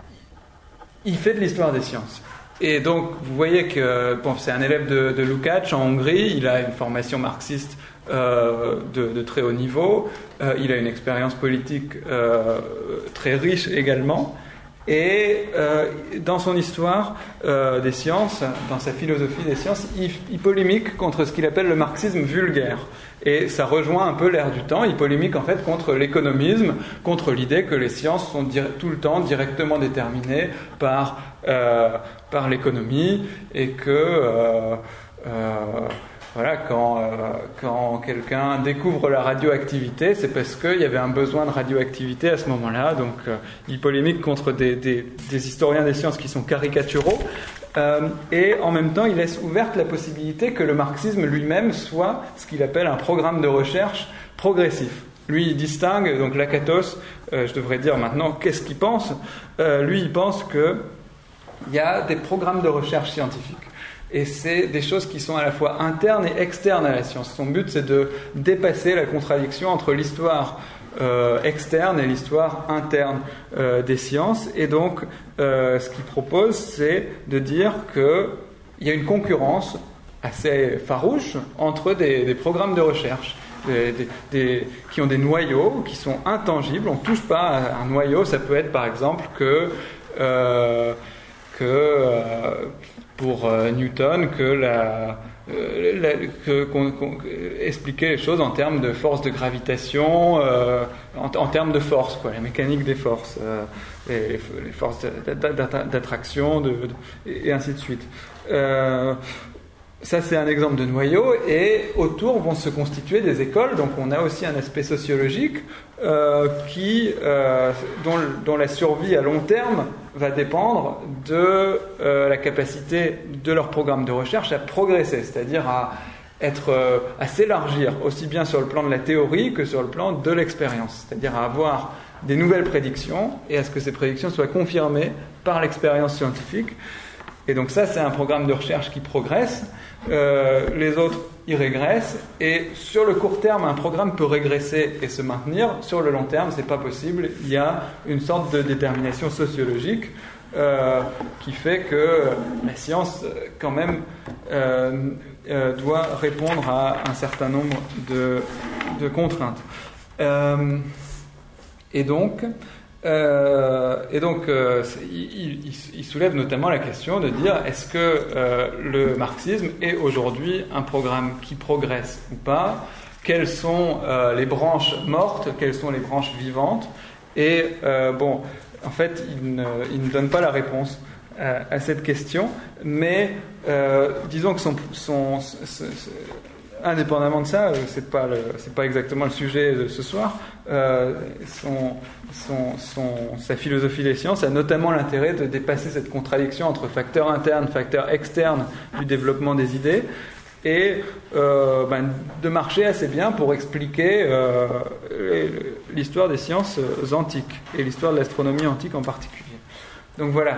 il fait de l'histoire des sciences. Et donc, vous voyez que bon, c'est un élève de, de Lukács en Hongrie. Il a une formation marxiste Euh, de, de très haut niveau, euh, il a une expérience politique euh, très riche également, et euh, dans son histoire euh, des sciences, dans sa philosophie des sciences, il, il polémique contre ce qu'il appelle le marxisme vulgaire, et ça rejoint un peu l'ère du temps. Il polémique en fait contre l'économisme, contre l'idée que les sciences sont dir- tout le temps directement déterminées par, euh, par l'économie, et que euh, euh, Voilà, quand, euh, quand quelqu'un découvre la radioactivité, c'est parce qu'il y avait un besoin de radioactivité à ce moment-là. Donc, euh, il polémique contre des, des, des historiens des sciences qui sont caricaturaux. Euh, et en même temps, il laisse ouverte la possibilité que le marxisme lui-même soit ce qu'il appelle un programme de recherche progressif. Lui, il distingue, donc Lakatos, euh, je devrais dire maintenant, qu'est-ce qu'il pense ? euh, Lui, il pense qu'il y a des programmes de recherche scientifique. Et c'est des choses qui sont à la fois internes et externes à la science. Son but, c'est de dépasser la contradiction entre l'histoire euh, externe et l'histoire interne euh, des sciences. Et donc, euh, ce qu'il propose, c'est de dire qu'il y a une concurrence assez farouche entre des, des programmes de recherche des, des, des, qui ont des noyaux qui sont intangibles. On ne touche pas à un noyau. Ça peut être, par exemple, que... Euh, que euh, pour euh, Newton, que la, euh, la que, qu'on, qu'on, expliquer les choses en termes de force de gravitation, euh, en, en termes de force, quoi, la mécanique des forces, euh, les, les forces d'attraction, de, de, et ainsi de suite. Euh, Ça, c'est un exemple de noyau, et autour vont se constituer des écoles. Donc, on a aussi un aspect sociologique euh, qui, euh, dont, dont la survie à long terme va dépendre de euh, la capacité de leur programme de recherche à progresser, c'est-à-dire à être, euh, à s'élargir aussi bien sur le plan de la théorie que sur le plan de l'expérience, c'est-à-dire à avoir des nouvelles prédictions et à ce que ces prédictions soient confirmées par l'expérience scientifique. Et donc ça, c'est un programme de recherche qui progresse. Euh, les autres y régressent, et sur le court terme, un programme peut régresser et se maintenir. Sur le long terme, c'est pas possible. Il y a une sorte de détermination sociologique euh, qui fait que la science, quand même, euh, euh, doit répondre à un certain nombre de, de contraintes. Euh, et donc. Euh, et donc, euh, il, il, il soulève notamment la question de dire est-ce que euh, le marxisme est aujourd'hui un programme qui progresse ou pas ? Quelles sont euh, les branches mortes ? Quelles sont les branches vivantes ? Et euh, bon, en fait, il ne, il ne donne pas la réponse à, à cette question, mais euh, disons que son, son, son, son indépendamment de ça, c'est pas le, c'est pas exactement le sujet de ce soir. Euh, son, son, son, sa philosophie des sciences a notamment l'intérêt de dépasser cette contradiction entre facteurs internes, facteurs externes du développement des idées, et euh, ben, de marcher assez bien pour expliquer euh, l'histoire des sciences antiques et l'histoire de l'astronomie antique en particulier. Donc voilà,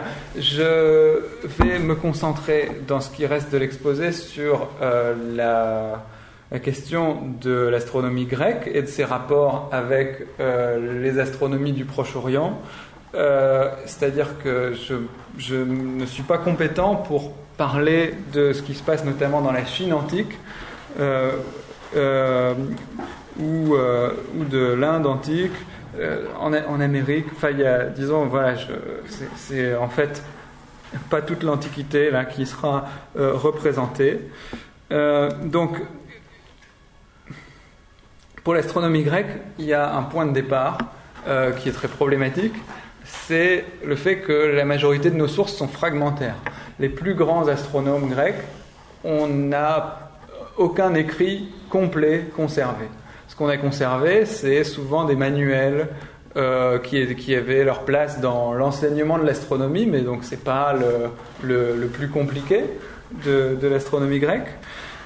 je vais me concentrer dans ce qui reste de l'exposé sur euh, la, la question de l'astronomie grecque et de ses rapports avec euh, les astronomies du Proche-Orient. Euh, c'est-à-dire que je, je ne suis pas compétent pour parler de ce qui se passe notamment dans la Chine antique euh, euh, ou, euh, ou de l'Inde antique. Euh, en, en Amérique, enfin, il y a, disons, voilà, je, c'est, c'est en fait pas toute l'Antiquité là qui sera euh, représentée. Euh, donc, pour l'astronomie grecque, il y a un point de départ euh, qui est très problématique. C'est le fait que la majorité de nos sources sont fragmentaires. Les plus grands astronomes grecs, on n'a aucun écrit complet conservé. Ce qu'on a conservé, c'est souvent des manuels euh, qui, qui avaient leur place dans l'enseignement de l'astronomie, mais donc c'est pas le, le, le plus compliqué de, de l'astronomie grecque.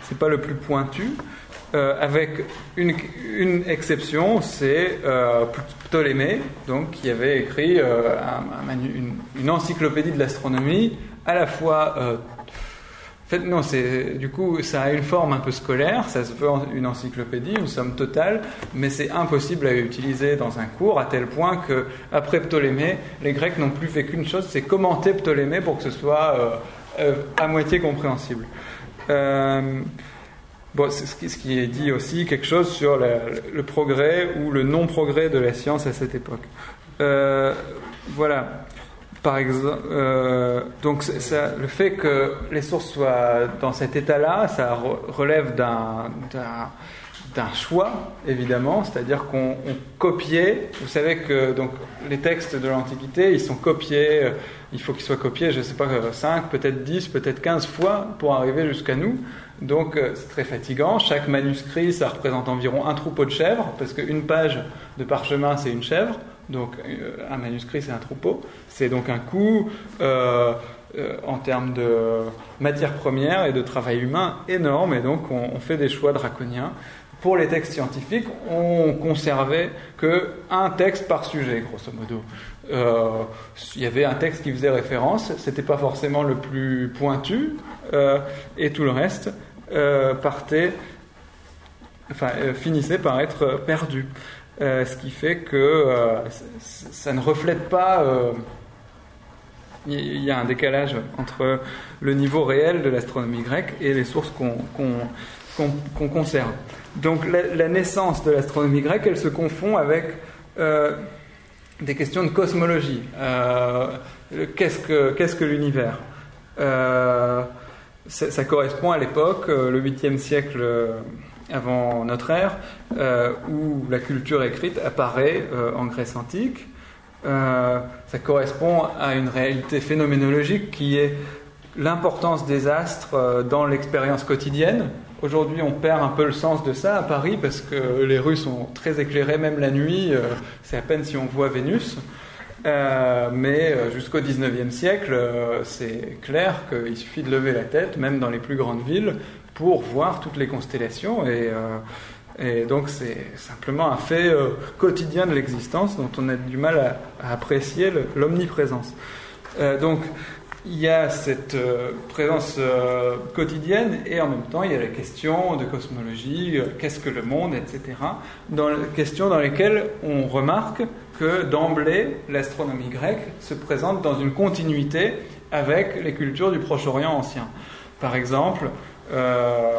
c'est pas le plus pointu, euh, avec une, une exception, c'est euh, Ptolémée, donc qui avait écrit euh, un, un, une, une encyclopédie de l'astronomie, à la fois euh, En fait, non, c'est, du coup, ça a une forme un peu scolaire, ça se veut une encyclopédie, une somme totale, mais c'est impossible à utiliser dans un cours, à tel point que, après Ptolémée, les Grecs n'ont plus fait qu'une chose, c'est commenter Ptolémée pour que ce soit euh, euh, à moitié compréhensible. Euh, bon, c'est ce qui, ce qui est dit aussi quelque chose sur la, le progrès ou le non-progrès de la science à cette époque. Euh, voilà. Par exemple, euh, donc ça, le fait que les sources soient dans cet état-là, ça re- relève d'un, d'un, d'un choix, évidemment, c'est-à-dire qu'on on copiait. Vous savez que donc les textes de l'Antiquité, ils sont copiés. Euh, il faut qu'ils soient copiés, je ne sais pas, cinq, peut-être dix, peut-être quinze fois pour arriver jusqu'à nous. Donc euh, c'est très fatigant. Chaque manuscrit, ça représente environ un troupeau de chèvres, parce qu'une page de parchemin, c'est une chèvre. Donc euh, un manuscrit, c'est un troupeau. C'est donc un coût euh, euh, en termes de matières premières et de travail humain énorme. Et donc on, on fait des choix draconiens. Pour les textes scientifiques, on conservait qu'un texte par sujet, grosso modo. Euh, il y avait un texte qui faisait référence, c'était pas forcément le plus pointu, euh, et tout le reste euh, partait, enfin euh, finissait par être perdu. Euh, ce qui fait que euh, ça ne reflète pas. Euh, il y a un décalage entre le niveau réel de l'astronomie grecque et les sources qu'on, qu'on, qu'on, qu'on conserve. Donc la, la naissance de l'astronomie grecque, elle se confond avec euh, des questions de cosmologie. Euh, qu'est-ce que, qu'est-ce que l'univers ? euh, ça, ça correspond à l'époque, euh, le huitième siècle avant notre ère, euh, où la culture écrite apparaît euh, en Grèce antique. Euh, ça correspond à une réalité phénoménologique qui est l'importance des astres euh, dans l'expérience quotidienne. Aujourd'hui, on perd un peu le sens de ça à Paris parce que les rues sont très éclairées, même la nuit, euh, c'est à peine si on voit Vénus. Euh, mais euh, jusqu'au dix-neuvième siècle, euh, c'est clair qu'il suffit de lever la tête, même dans les plus grandes villes, pour voir toutes les constellations. Et, euh, et donc, c'est simplement un fait euh, quotidien de l'existence dont on a du mal à, à apprécier le, l'omniprésence. Euh, donc, il y a cette euh, présence euh, quotidienne et en même temps il y a la question de cosmologie, euh, qu'est-ce que le monde, et cetera. Dans les questions dans lesquelles on remarque que d'emblée l'astronomie grecque se présente dans une continuité avec les cultures du Proche-Orient ancien. Par exemple, euh,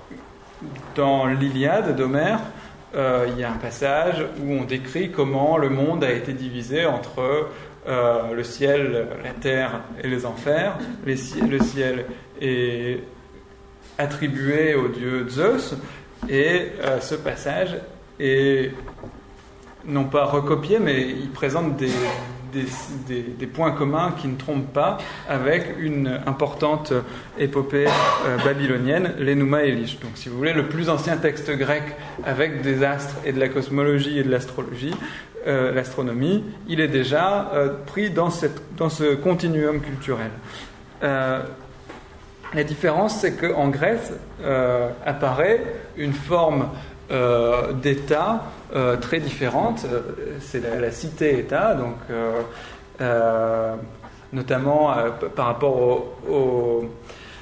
dans l'Iliade d'Homère, euh, il y a un passage où on décrit comment le monde a été divisé entre Euh, le ciel, la terre et les enfers. Les, le ciel est attribué au dieu Zeus, et euh, ce passage est non pas recopié, mais il présente des, des, des, des points communs qui ne trompent pas avec une importante épopée euh, babylonienne, l'Enuma Elish. Donc, si vous voulez, le plus ancien texte grec avec des astres et de la cosmologie et de l'astrologie, Euh, l'astronomie, il est déjà euh, pris dans, cette, dans ce continuum culturel. Euh, la différence, c'est qu'en Grèce euh, apparaît une forme euh, d'État euh, très différente. C'est la, la cité-État, donc euh, euh, notamment euh, par rapport au, au,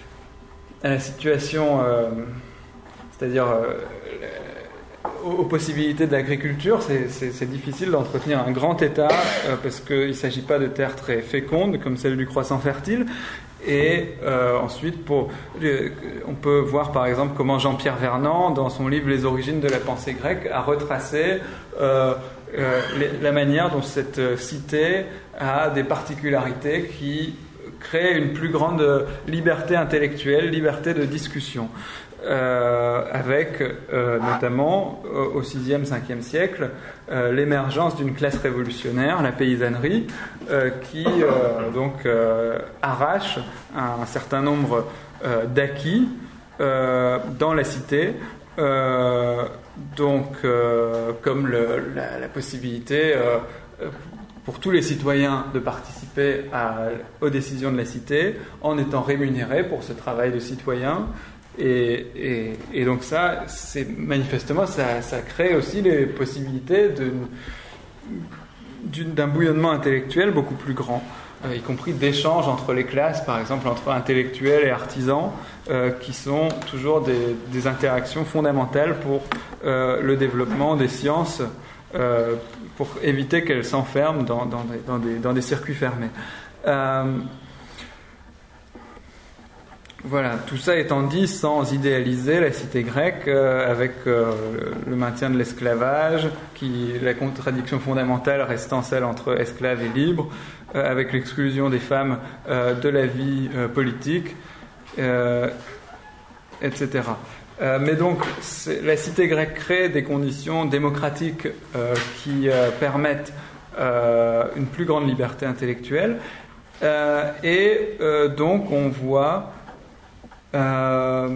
à la situation, euh, c'est-à-dire euh, aux possibilités de l'agriculture. C'est, c'est, c'est difficile d'entretenir un grand État euh, parce qu'il ne s'agit pas de terres très fécondes comme celle du croissant fertile. Et euh, ensuite, pour, euh, on peut voir par exemple comment Jean-Pierre Vernant, dans son livre Les origines de la pensée grecque, a retracé euh, euh, les, la manière dont cette cité a des particularités qui créent une plus grande liberté intellectuelle, liberté de discussion. Euh, avec euh, notamment euh, au sixième, cinquième siècle euh, l'émergence d'une classe révolutionnaire, la paysannerie, euh, qui euh, donc euh, arrache un, un certain nombre euh, d'acquis euh, dans la cité, euh, donc euh, comme le, la, la possibilité euh, pour tous les citoyens de participer à, aux décisions de la cité en étant rémunérés pour ce travail de citoyen, Et, et, et donc ça, c'est manifestement, ça, ça crée aussi les possibilités d'une, d'une, d'un bouillonnement intellectuel beaucoup plus grand, euh, y compris d'échanges entre les classes, par exemple entre intellectuels et artisans, euh, qui sont toujours des, des interactions fondamentales pour euh, le développement des sciences, euh, pour éviter qu'elles s'enferment dans, dans, des, dans, des, dans des circuits fermés. Euh, Voilà, tout ça étant dit, sans idéaliser la cité grecque, euh, avec euh, le maintien de l'esclavage, qui, la contradiction fondamentale restant celle entre esclaves et libres, euh, avec l'exclusion des femmes euh, de la vie euh, politique, euh, et cetera. Euh, mais donc, la cité grecque crée des conditions démocratiques euh, qui euh, permettent euh, une plus grande liberté intellectuelle, euh, et euh, donc on voit Euh,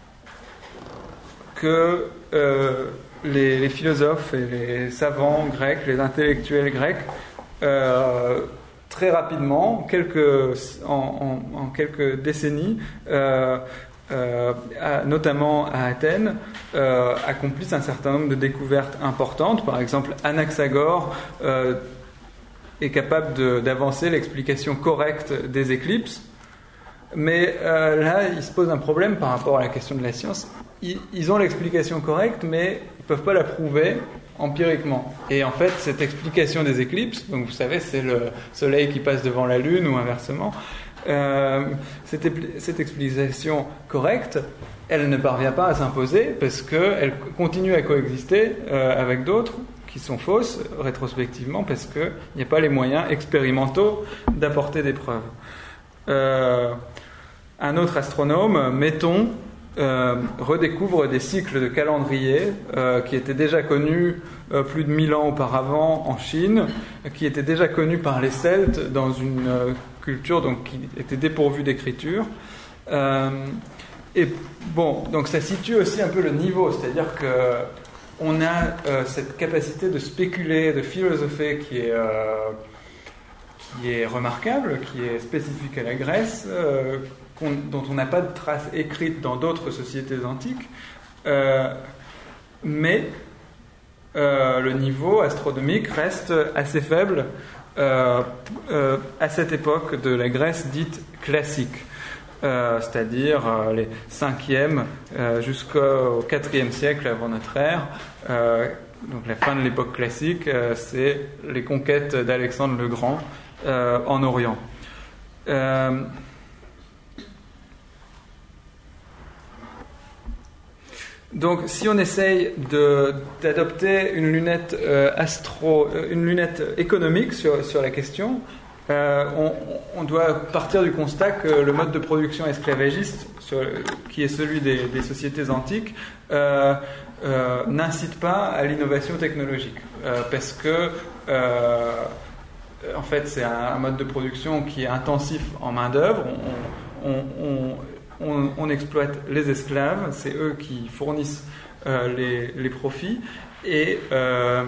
que euh, les, les philosophes et les savants grecs, les intellectuels grecs, euh, très rapidement, quelques, en, en, en quelques décennies, euh, euh, à, notamment à Athènes, euh, accomplissent un certain nombre de découvertes importantes. Par exemple, Anaxagore euh, est capable de, d'avancer l'explication correcte des éclipses. Mais euh, là, il se pose un problème par rapport à la question de la science. Ils, ils ont l'explication correcte, mais ils ne peuvent pas la prouver empiriquement. Et en fait, cette explication des éclipses, donc vous savez, c'est le soleil qui passe devant la lune ou inversement, euh, cette, cette explication correcte, elle ne parvient pas à s'imposer parce qu'elle continue à coexister euh, avec d'autres qui sont fausses rétrospectivement parce qu'il n'y a pas les moyens expérimentaux d'apporter des preuves. Euh, un autre astronome, Méton, euh, redécouvre des cycles de calendrier euh, qui étaient déjà connus euh, plus de mille ans auparavant en Chine, qui étaient déjà connus par les Celtes dans une euh, culture donc, qui était dépourvue d'écriture. Euh, et bon, donc ça situe aussi un peu le niveau, c'est-à-dire que on a euh, cette capacité de spéculer, de philosopher qui est euh, qui est remarquable, qui est spécifique à la Grèce, euh, dont on n'a pas de traces écrites dans d'autres sociétés antiques, euh, mais euh, le niveau astronomique reste assez faible euh, euh, à cette époque de la Grèce dite classique, euh, c'est-à-dire euh, les cinquième euh, jusqu'au quatrième siècle avant notre ère. Euh, donc la fin de l'époque classique, euh, c'est les conquêtes d'Alexandre le Grand Euh, en Orient. Euh, donc, si on essaye de, d'adopter une lunette euh, astro, une lunette économique sur, sur la question, euh, on, on doit partir du constat que le mode de production esclavagiste, sur, qui est celui des, des sociétés antiques, euh, euh, n'incite pas à l'innovation technologique, euh, parce que euh, en fait, c'est un mode de production qui est intensif en main-d'œuvre. On, on, on, on, on exploite les esclaves, c'est eux qui fournissent euh, les, les profits. Et, euh,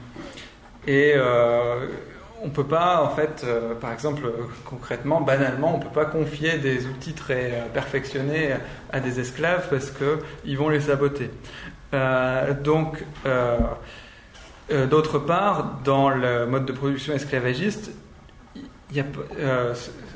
et euh, on ne peut pas, en fait, euh, par exemple, concrètement, banalement, on ne peut pas confier des outils très euh, perfectionnés à des esclaves parce qu'ils vont les saboter. Euh, donc, euh, Euh, d'autre part, dans le mode de production esclavagiste, y a, euh,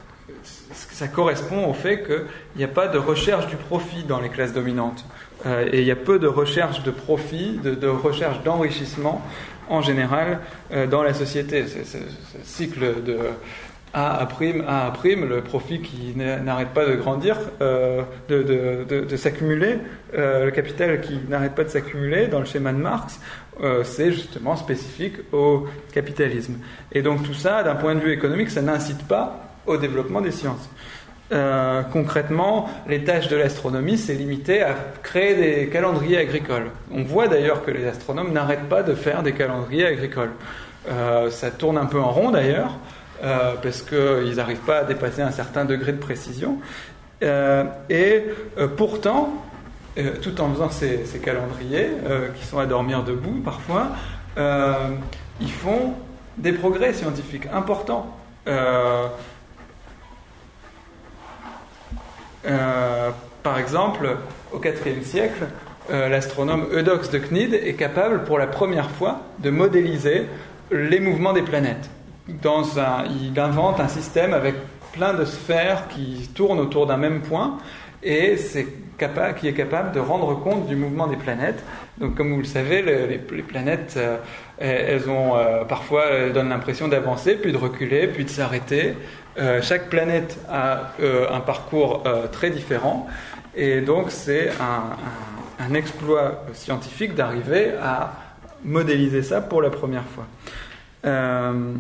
ça correspond au fait qu'il n'y a pas de recherche du profit dans les classes dominantes. Euh, et il y a peu de recherche de profit, de, de recherche d'enrichissement en général euh, dans la société. C'est ce cycle de A à prime, A à prime, le profit qui n'arrête pas de grandir, euh, de, de, de, de s'accumuler, euh, le capital qui n'arrête pas de s'accumuler dans le schéma de Marx, euh, c'est justement spécifique au capitalisme. Et donc tout ça, d'un point de vue économique, ça n'incite pas au développement des sciences. Euh, concrètement, les tâches de l'astronomie, c'est limité à créer des calendriers agricoles. On voit d'ailleurs que les astronomes n'arrêtent pas de faire des calendriers agricoles. Euh, ça tourne un peu en rond d'ailleurs, Euh, parce qu'ils n'arrivent pas à dépasser un certain degré de précision. Euh, et euh, pourtant, euh, tout en faisant ces, ces calendriers, euh, qui sont à dormir debout parfois, euh, ils font des progrès scientifiques importants. Euh, euh, par exemple, au quatrième siècle, euh, l'astronome Eudoxe de Cnide est capable pour la première fois de modéliser les mouvements des planètes. Dans un, il invente un système avec plein de sphères qui tournent autour d'un même point et c'est capa- qui est capable de rendre compte du mouvement des planètes. Donc, comme vous le savez, les, les planètes, euh, elles ont euh, parfois elles donnent l'impression d'avancer, puis de reculer, puis de s'arrêter. Euh, chaque planète a euh, un parcours euh, très différent, et donc c'est un, un, un exploit scientifique d'arriver à modéliser ça pour la première fois. Euh,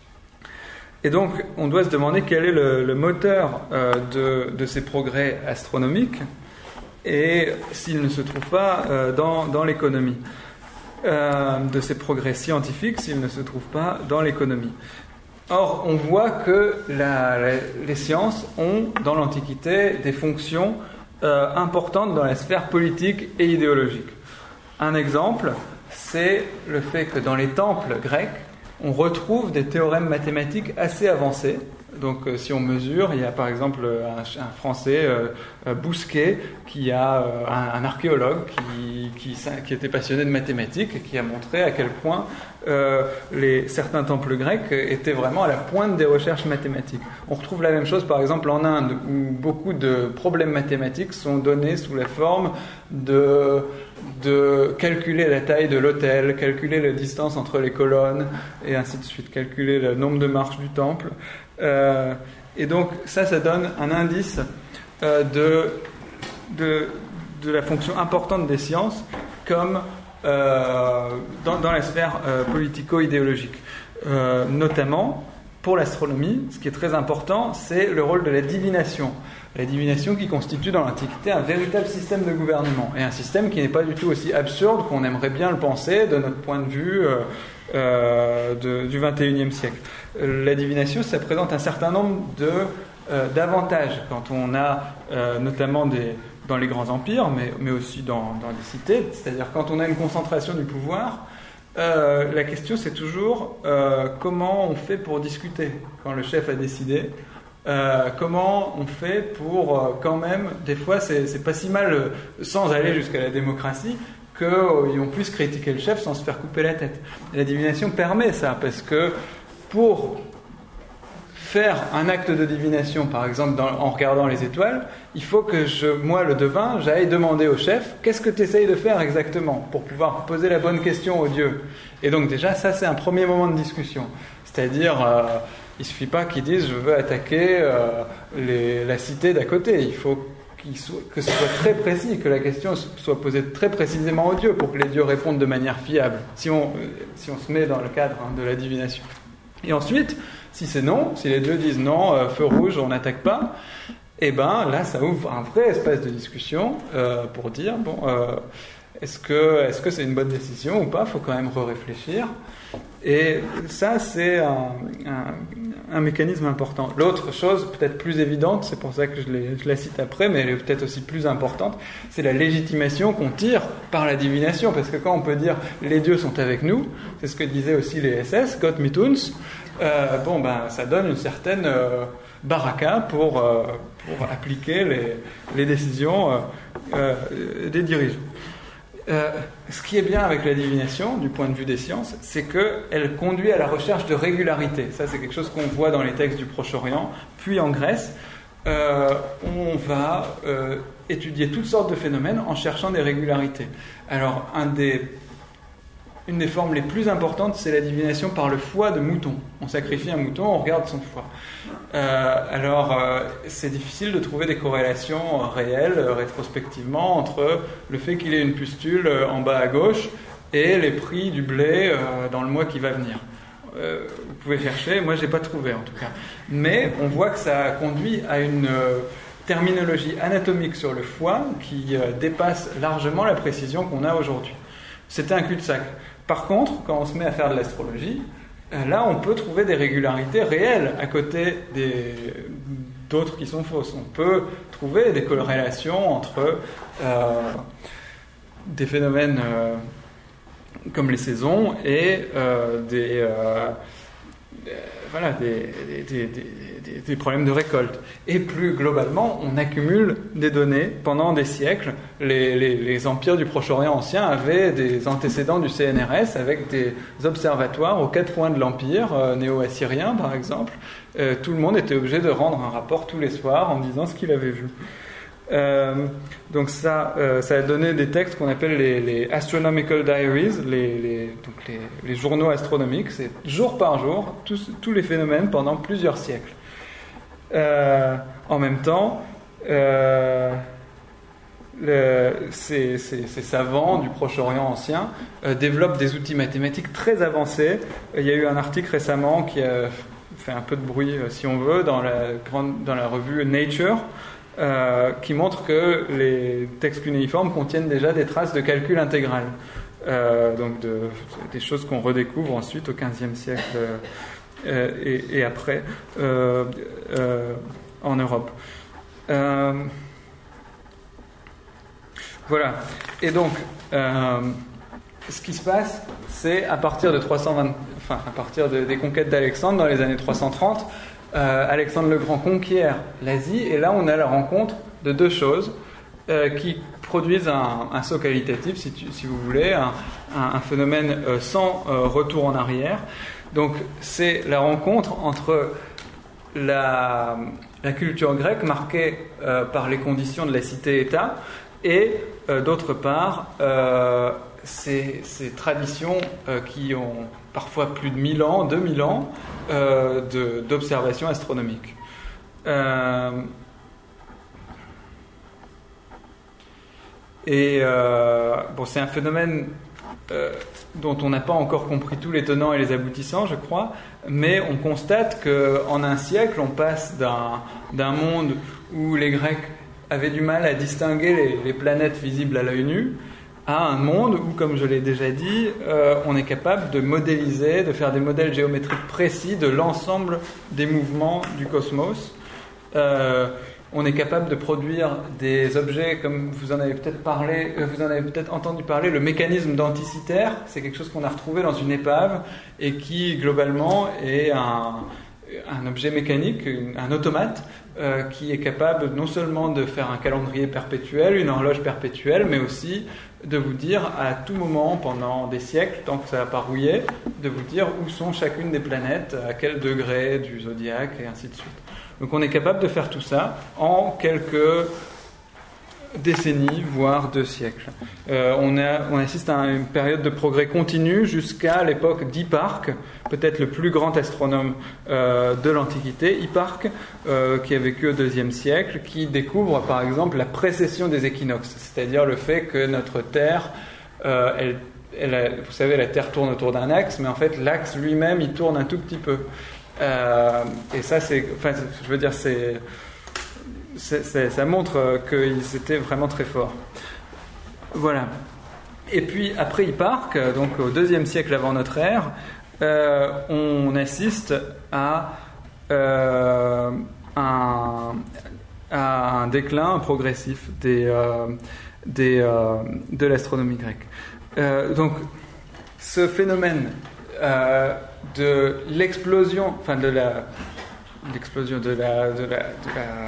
Et donc, on doit se demander quel est le, le moteur euh, de, de ces progrès astronomiques et s'il ne se trouve pas euh, dans, dans l'économie. Euh, de ces progrès scientifiques, s'il ne se trouve pas dans l'économie. Or, on voit que la, la, les sciences ont, dans l'Antiquité, des fonctions euh, importantes dans la sphère politique et idéologique. Un exemple, c'est le fait que dans les temples grecs, on retrouve des théorèmes mathématiques assez avancés. Donc, euh, si on mesure, il y a par exemple un, un Français, euh, Bousquet, qui a euh, un, un archéologue qui, qui, qui était passionné de mathématiques et qui a montré à quel point euh, les, certains temples grecs étaient vraiment à la pointe des recherches mathématiques. On retrouve la même chose par exemple en Inde, où beaucoup de problèmes mathématiques sont donnés sous la forme de, de calculer la taille de l'autel, calculer la distance entre les colonnes, et ainsi de suite, calculer le nombre de marches du temple. Euh, et donc ça, ça donne un indice euh, de, de, de la fonction importante des sciences comme euh, dans, dans la sphère euh, politico-idéologique. Euh, notamment, pour l'astronomie, ce qui est très important, c'est le rôle de la divination. La divination qui constitue dans l'Antiquité un véritable système de gouvernement, et un système qui n'est pas du tout aussi absurde qu'on aimerait bien le penser de notre point de vue euh, euh, de, du vingt et unième siècle. La divination, ça présente un certain nombre de, euh, d'avantages quand on a euh, notamment des, dans les grands empires, mais, mais aussi dans, dans les cités, c'est-à-dire quand on a une concentration du pouvoir. Euh, la question c'est toujours euh, comment on fait pour discuter quand le chef a décidé. Euh, comment on fait pour euh, quand même, des fois c'est, c'est pas si mal euh, sans aller jusqu'à la démocratie qu'on euh, puisse critiquer le chef sans se faire couper la tête. Et la divination permet ça, parce que pour faire un acte de divination, par exemple dans, en regardant les étoiles, il faut que je, moi le devin, j'aille demander au chef qu'est-ce que tu essayes de faire exactement pour pouvoir poser la bonne question au dieu. Et donc déjà ça c'est un premier moment de discussion, c'est-à-dire euh, il ne suffit pas qu'ils disent je veux attaquer euh, les, la cité d'à côté, il faut qu'il soit, que ce soit très précis, que la question soit posée très précisément aux dieux pour que les dieux répondent de manière fiable, si on, si on se met dans le cadre hein, de la divination. Et ensuite, si c'est non, si les dieux disent non, euh, feu rouge, on n'attaque pas, et ben là ça ouvre un vrai espace de discussion euh, pour dire bon, euh, est-ce que, est-ce que c'est une bonne décision ou pas, il faut quand même réfléchir. Et ça c'est un, un, un mécanisme important. L'autre chose peut-être plus évidente, c'est pour ça que je, l'ai, je la cite après, mais elle est peut-être aussi plus importante, c'est la légitimation qu'on tire par la divination, parce que quand on peut dire les dieux sont avec nous, c'est ce que disaient aussi les S S, Gott mit uns, euh, bon ben ça donne une certaine euh, baraka pour, euh, pour appliquer les, les décisions euh, euh, des dirigeants. Euh, ce qui est bien avec la divination, du point de vue des sciences, c'est qu'elle conduit à la recherche de régularité. Ça, c'est quelque chose qu'on voit dans les textes du Proche-Orient. Puis en Grèce, euh, on va euh, étudier toutes sortes de phénomènes en cherchant des régularités. Alors, un des, une des formes les plus importantes, c'est la divination par le foie de mouton. On sacrifie un mouton, on regarde son foie. Euh, alors, euh, c'est difficile de trouver des corrélations euh, réelles, euh, rétrospectivement, entre le fait qu'il ait une pustule euh, en bas à gauche et les prix du blé euh, dans le mois qui va venir. Euh, vous pouvez chercher, moi je n'ai pas trouvé en tout cas. Mais on voit que ça conduit à une euh, terminologie anatomique sur le foie qui euh, dépasse largement la précision qu'on a aujourd'hui. C'était un cul-de-sac. Par contre, quand on se met à faire de l'astrologie, là, on peut trouver des régularités réelles à côté des, d'autres qui sont fausses. On peut trouver des corrélations entre euh, des phénomènes euh, comme les saisons et euh, des, euh, euh, voilà, des, des, des, des, des problèmes de récolte. Et plus globalement, on accumule des données pendant des siècles. Les, les, les empires du Proche-Orient ancien avaient des antécédents du C N R S avec des observatoires aux quatre coins de l'empire, euh, néo-assyrien par exemple. Euh, tout le monde était obligé de rendre un rapport tous les soirs en disant ce qu'il avait vu. Euh, donc ça, euh, ça a donné des textes qu'on appelle les, les astronomical diaries, les, les, donc les, les journaux astronomiques. C'est jour par jour tous, tous les phénomènes pendant plusieurs siècles. Euh, en même temps, euh, le, ces, ces, ces savants du Proche-Orient ancien euh, développent des outils mathématiques très avancés. Il y a eu un article récemment qui a fait un peu de bruit, euh, si on veut, dans la, grande, dans la revue Nature. Euh, qui montre que les textes cunéiformes contiennent déjà des traces de calcul intégral. Euh, donc de, des choses qu'on redécouvre ensuite au quinzième siècle euh, et, et après euh, euh, en Europe. Euh, voilà. Et donc, euh, ce qui se passe, c'est à partir de trois cent vingt, enfin à partir de, des conquêtes d'Alexandre dans les années trois cent trente. Euh, Alexandre le Grand conquiert l'Asie, et là on a la rencontre de deux choses euh, qui produisent un, un saut qualitatif, si, tu, si vous voulez, un, un, un phénomène euh, sans euh, retour en arrière. Donc c'est la rencontre entre la, la culture grecque marquée euh, par les conditions de la cité-État et euh, d'autre part euh, ces, ces traditions euh, qui ont parfois plus de mille ans, deux mille ans euh, de, d'observation astronomique. Euh, et euh, bon, c'est un phénomène euh, dont on n'a pas encore compris tous les tenants et les aboutissants, je crois, mais on constate qu'en un siècle, on passe d'un, d'un monde où les Grecs avaient du mal à distinguer les, les planètes visibles à l'œil nu, à un monde où, comme je l'ai déjà dit, euh, on est capable de modéliser, de faire des modèles géométriques précis de l'ensemble des mouvements du cosmos. Euh, on est capable de produire des objets, comme vous en avez peut-être parlé, euh, vous en avez peut-être entendu parler, le mécanisme d'Anticythère. C'est quelque chose qu'on a retrouvé dans une épave et qui, globalement, est un, un objet mécanique, un automate, euh, qui est capable non seulement de faire un calendrier perpétuel, une horloge perpétuelle, mais aussi de vous dire à tout moment, pendant des siècles, tant que ça n'a pas rouillé, de vous dire où sont chacune des planètes, à quel degré du zodiaque, et ainsi de suite. Donc on est capable de faire tout ça en quelques décennies, voire deux siècles. Euh, on, a, on assiste à une période de progrès continu jusqu'à l'époque d'Hipparque, peut-être le plus grand astronome euh, de l'Antiquité, Hipparque, euh, qui a vécu au deuxième siècle, qui découvre par exemple la précession des équinoxes, c'est-à-dire le fait que notre Terre, euh, elle, elle a, vous savez, la Terre tourne autour d'un axe, mais en fait l'axe lui-même, il tourne un tout petit peu. Euh, et ça, c'est, enfin, je veux dire, c'est C'est, c'est, ça montre qu'ils étaient vraiment très forts. Voilà. Et puis après Hipparque, donc au deuxième siècle avant notre ère, euh, on assiste à, euh, un, à un déclin progressif des, euh, des, euh, de l'astronomie grecque. Euh, donc ce phénomène euh, de l'explosion, enfin de la, l'explosion de la, de la, de la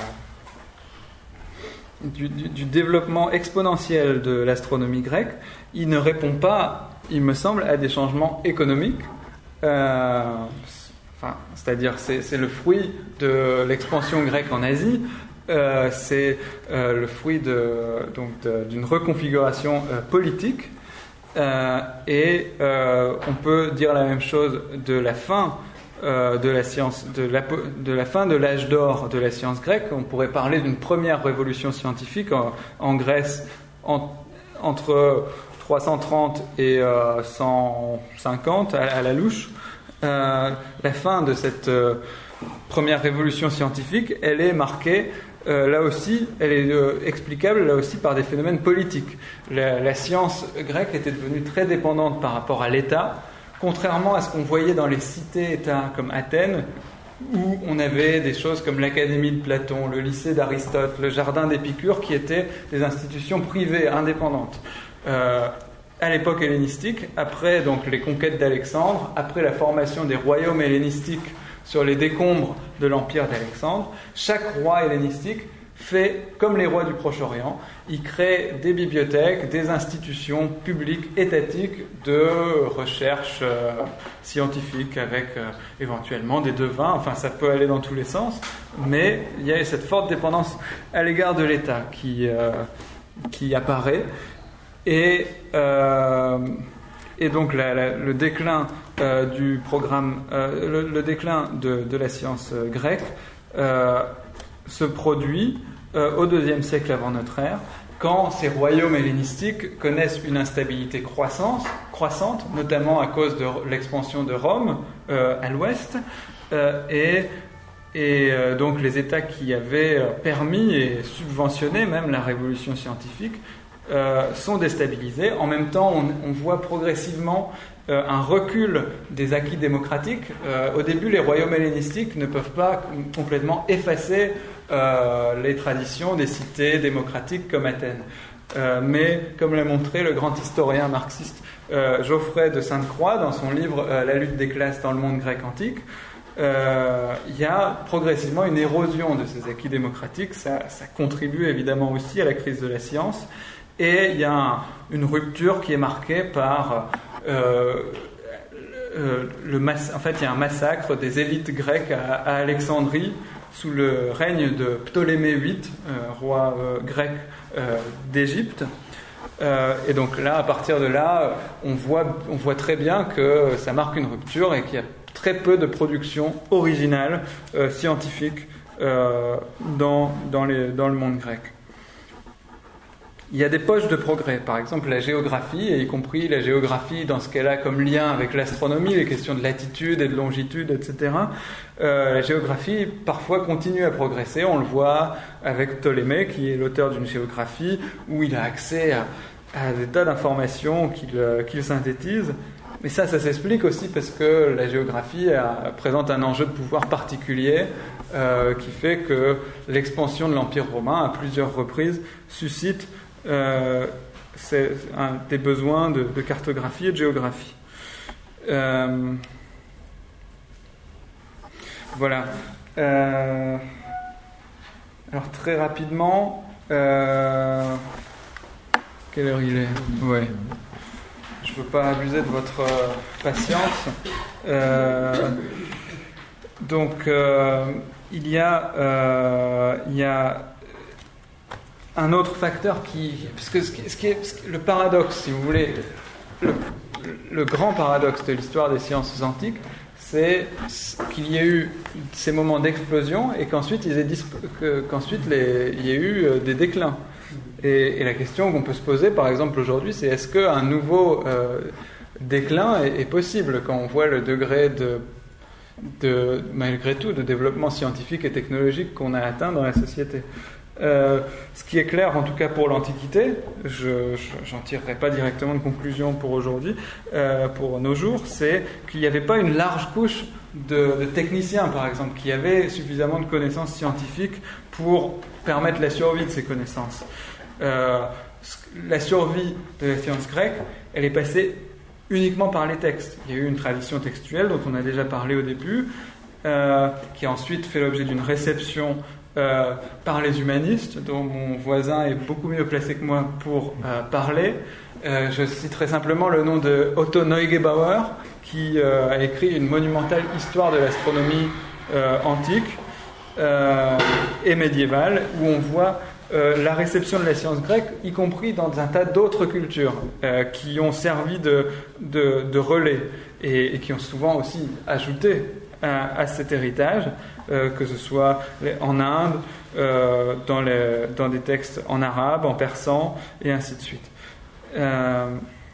Du, du, du développement exponentiel de l'astronomie grecque, il ne répond pas, il me semble, à des changements économiques. Euh, enfin, c'est-à-dire, c'est, c'est le fruit de l'expansion grecque en Asie. Euh, c'est euh, le fruit de, donc de, d'une reconfiguration euh, politique. Euh, et euh, on peut dire la même chose de la fin. Euh, de la science, de la, de la fin de l'âge d'or de la science grecque. On pourrait parler d'une première révolution scientifique en, en Grèce en, entre trois cent trente et euh, cent cinquante à, à la louche. Euh, la fin de cette euh, première révolution scientifique, elle est marquée euh, là aussi, elle est euh, explicable là aussi par des phénomènes politiques. La, la science grecque était devenue très dépendante par rapport à l'État. Contrairement à ce qu'on voyait dans les cités-États comme Athènes, où on avait des choses comme l'Académie de Platon, le lycée d'Aristote, le jardin d'Épicure, qui étaient des institutions privées, indépendantes. Euh, à l'époque hellénistique, après donc les conquêtes d'Alexandre, après la formation des royaumes hellénistiques sur les décombres de l'empire d'Alexandre, chaque roi hellénistique fait comme les rois du Proche-Orient, il crée des bibliothèques, des institutions publiques, étatiques de recherche euh, scientifique avec euh, éventuellement des devins, enfin ça peut aller dans tous les sens, mais il y a cette forte dépendance à l'égard de l'État qui, euh, qui apparaît. Et, euh, et donc la, la, le déclin euh, du programme, euh, le, le déclin de, de la science euh, grecque euh, se produit euh, au deuxième siècle avant notre ère, quand ces royaumes hellénistiques connaissent une instabilité croissante, croissante notamment à cause de l'expansion de Rome euh, à l'ouest, euh, et, et euh, donc les États qui avaient permis et subventionné même la révolution scientifique Euh, sont déstabilisés. En même temps, on, on voit progressivement euh, un recul des acquis démocratiques. Euh, au début, les royaumes hellénistiques ne peuvent pas com- complètement effacer euh, les traditions des cités démocratiques comme Athènes. Euh, mais, comme l'a montré le grand historien marxiste euh, Geoffrey de Sainte-Croix dans son livre euh, « La lutte des classes dans le monde grec antique », Euh, il y a progressivement une érosion de ces acquis démocratiques. Ça, ça contribue évidemment aussi à la crise de la science. Et il y a un, une rupture qui est marquée par euh, euh, le mass- en fait, il y a un massacre des élites grecques à, à Alexandrie sous le règne de Ptolémée huit, euh, roi euh, grec euh, d'Égypte. Euh, et donc là, à partir de là, on voit, on voit très bien que ça marque une rupture et qu'il y a très peu de production originale euh, scientifique euh, dans, dans, les, dans le monde grec. Il y a des poches de progrès, par exemple la géographie, et y compris la géographie dans ce qu'elle a comme lien avec l'astronomie, les questions de latitude et de longitude, et cetera. Euh, la géographie, parfois, continue à progresser. On le voit avec Ptolémée, qui est l'auteur d'une géographie où il a accès à, à des tas d'informations qu'il, euh, qu'il synthétise. Mais ça, ça s'explique aussi parce que la géographie a, présente un enjeu de pouvoir particulier euh, qui fait que l'expansion de l'Empire romain, à plusieurs reprises, suscite Euh, c'est un des besoins de, de cartographie et de géographie. Euh, voilà. Euh, alors très rapidement, euh, quelle heure il est ? Ouais. Je ne veux pas abuser de votre euh, patience. Euh, donc euh, il y a, euh, il y a un autre facteur qui, parce que ce qui, ce qui est ce qui, le paradoxe, si vous voulez, le, le grand paradoxe de l'histoire des sciences antiques, c'est qu'il y a eu ces moments d'explosion et qu'ensuite, ils aient disp- que, qu'ensuite les, il y a eu des déclins. Et, et la question qu'on peut se poser, par exemple aujourd'hui, c'est est-ce qu'un nouveau euh, déclin est, est possible quand on voit le degré de, de, malgré tout, de développement scientifique et technologique qu'on a atteint dans la société. Euh, ce qui est clair, en tout cas pour l'Antiquité, je, je, j'en tirerai pas directement de conclusion pour aujourd'hui, euh, pour nos jours, c'est qu'il n'y avait pas une large couche de, de techniciens, par exemple, qui avaient suffisamment de connaissances scientifiques pour permettre la survie de ces connaissances. Euh, la survie de la science grecque, elle est passée uniquement par les textes. Il y a eu une tradition textuelle dont on a déjà parlé au début, euh, qui a ensuite fait l'objet d'une réception Euh, par les humanistes, dont mon voisin est beaucoup mieux placé que moi pour euh, parler. Euh, je citerai simplement le nom de Otto Neugebauer, qui euh, a écrit une monumentale histoire de l'astronomie euh, antique euh, et médiévale, où on voit euh, la réception de la science grecque, y compris dans un tas d'autres cultures euh, qui ont servi de, de, de relais et, et qui ont souvent aussi ajouté à, à cet héritage. Euh, que ce soit en Inde, euh, dans, les, dans des textes en arabe, en persan, et ainsi de suite. Euh,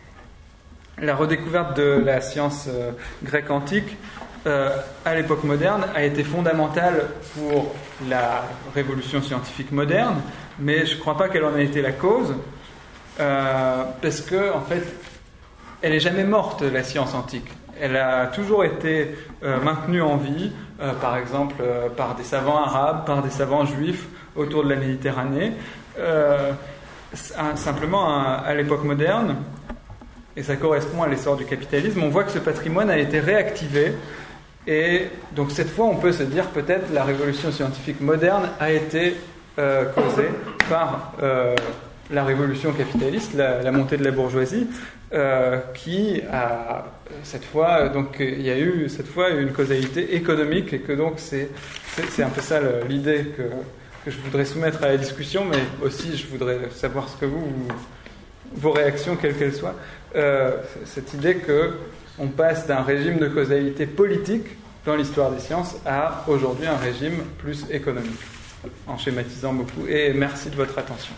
la redécouverte de la science euh, grecque antique euh, à l'époque moderne a été fondamentale pour la révolution scientifique moderne, mais je ne crois pas qu'elle en ait été la cause, euh, parce que, en fait, elle n'est jamais morte, la science antique. Elle a toujours été euh, maintenue en vie, euh, par exemple euh, par des savants arabes, par des savants juifs autour de la Méditerranée. Euh, simplement, à, à l'époque moderne, et ça correspond à l'essor du capitalisme, on voit que ce patrimoine a été réactivé. Et donc cette fois, on peut se dire peut-être la révolution scientifique moderne a été euh, causée par euh, la révolution capitaliste, la, la montée de la bourgeoisie, euh, qui a cette fois, donc il y a eu cette fois une causalité économique, et que donc c'est, c'est, c'est un peu ça l'idée que, que je voudrais soumettre à la discussion, mais aussi je voudrais savoir ce que vous, vous vos réactions, quelles qu'elles soient, euh, cette idée que on passe d'un régime de causalité politique dans l'histoire des sciences à aujourd'hui un régime plus économique, en schématisant beaucoup. Et merci de votre attention.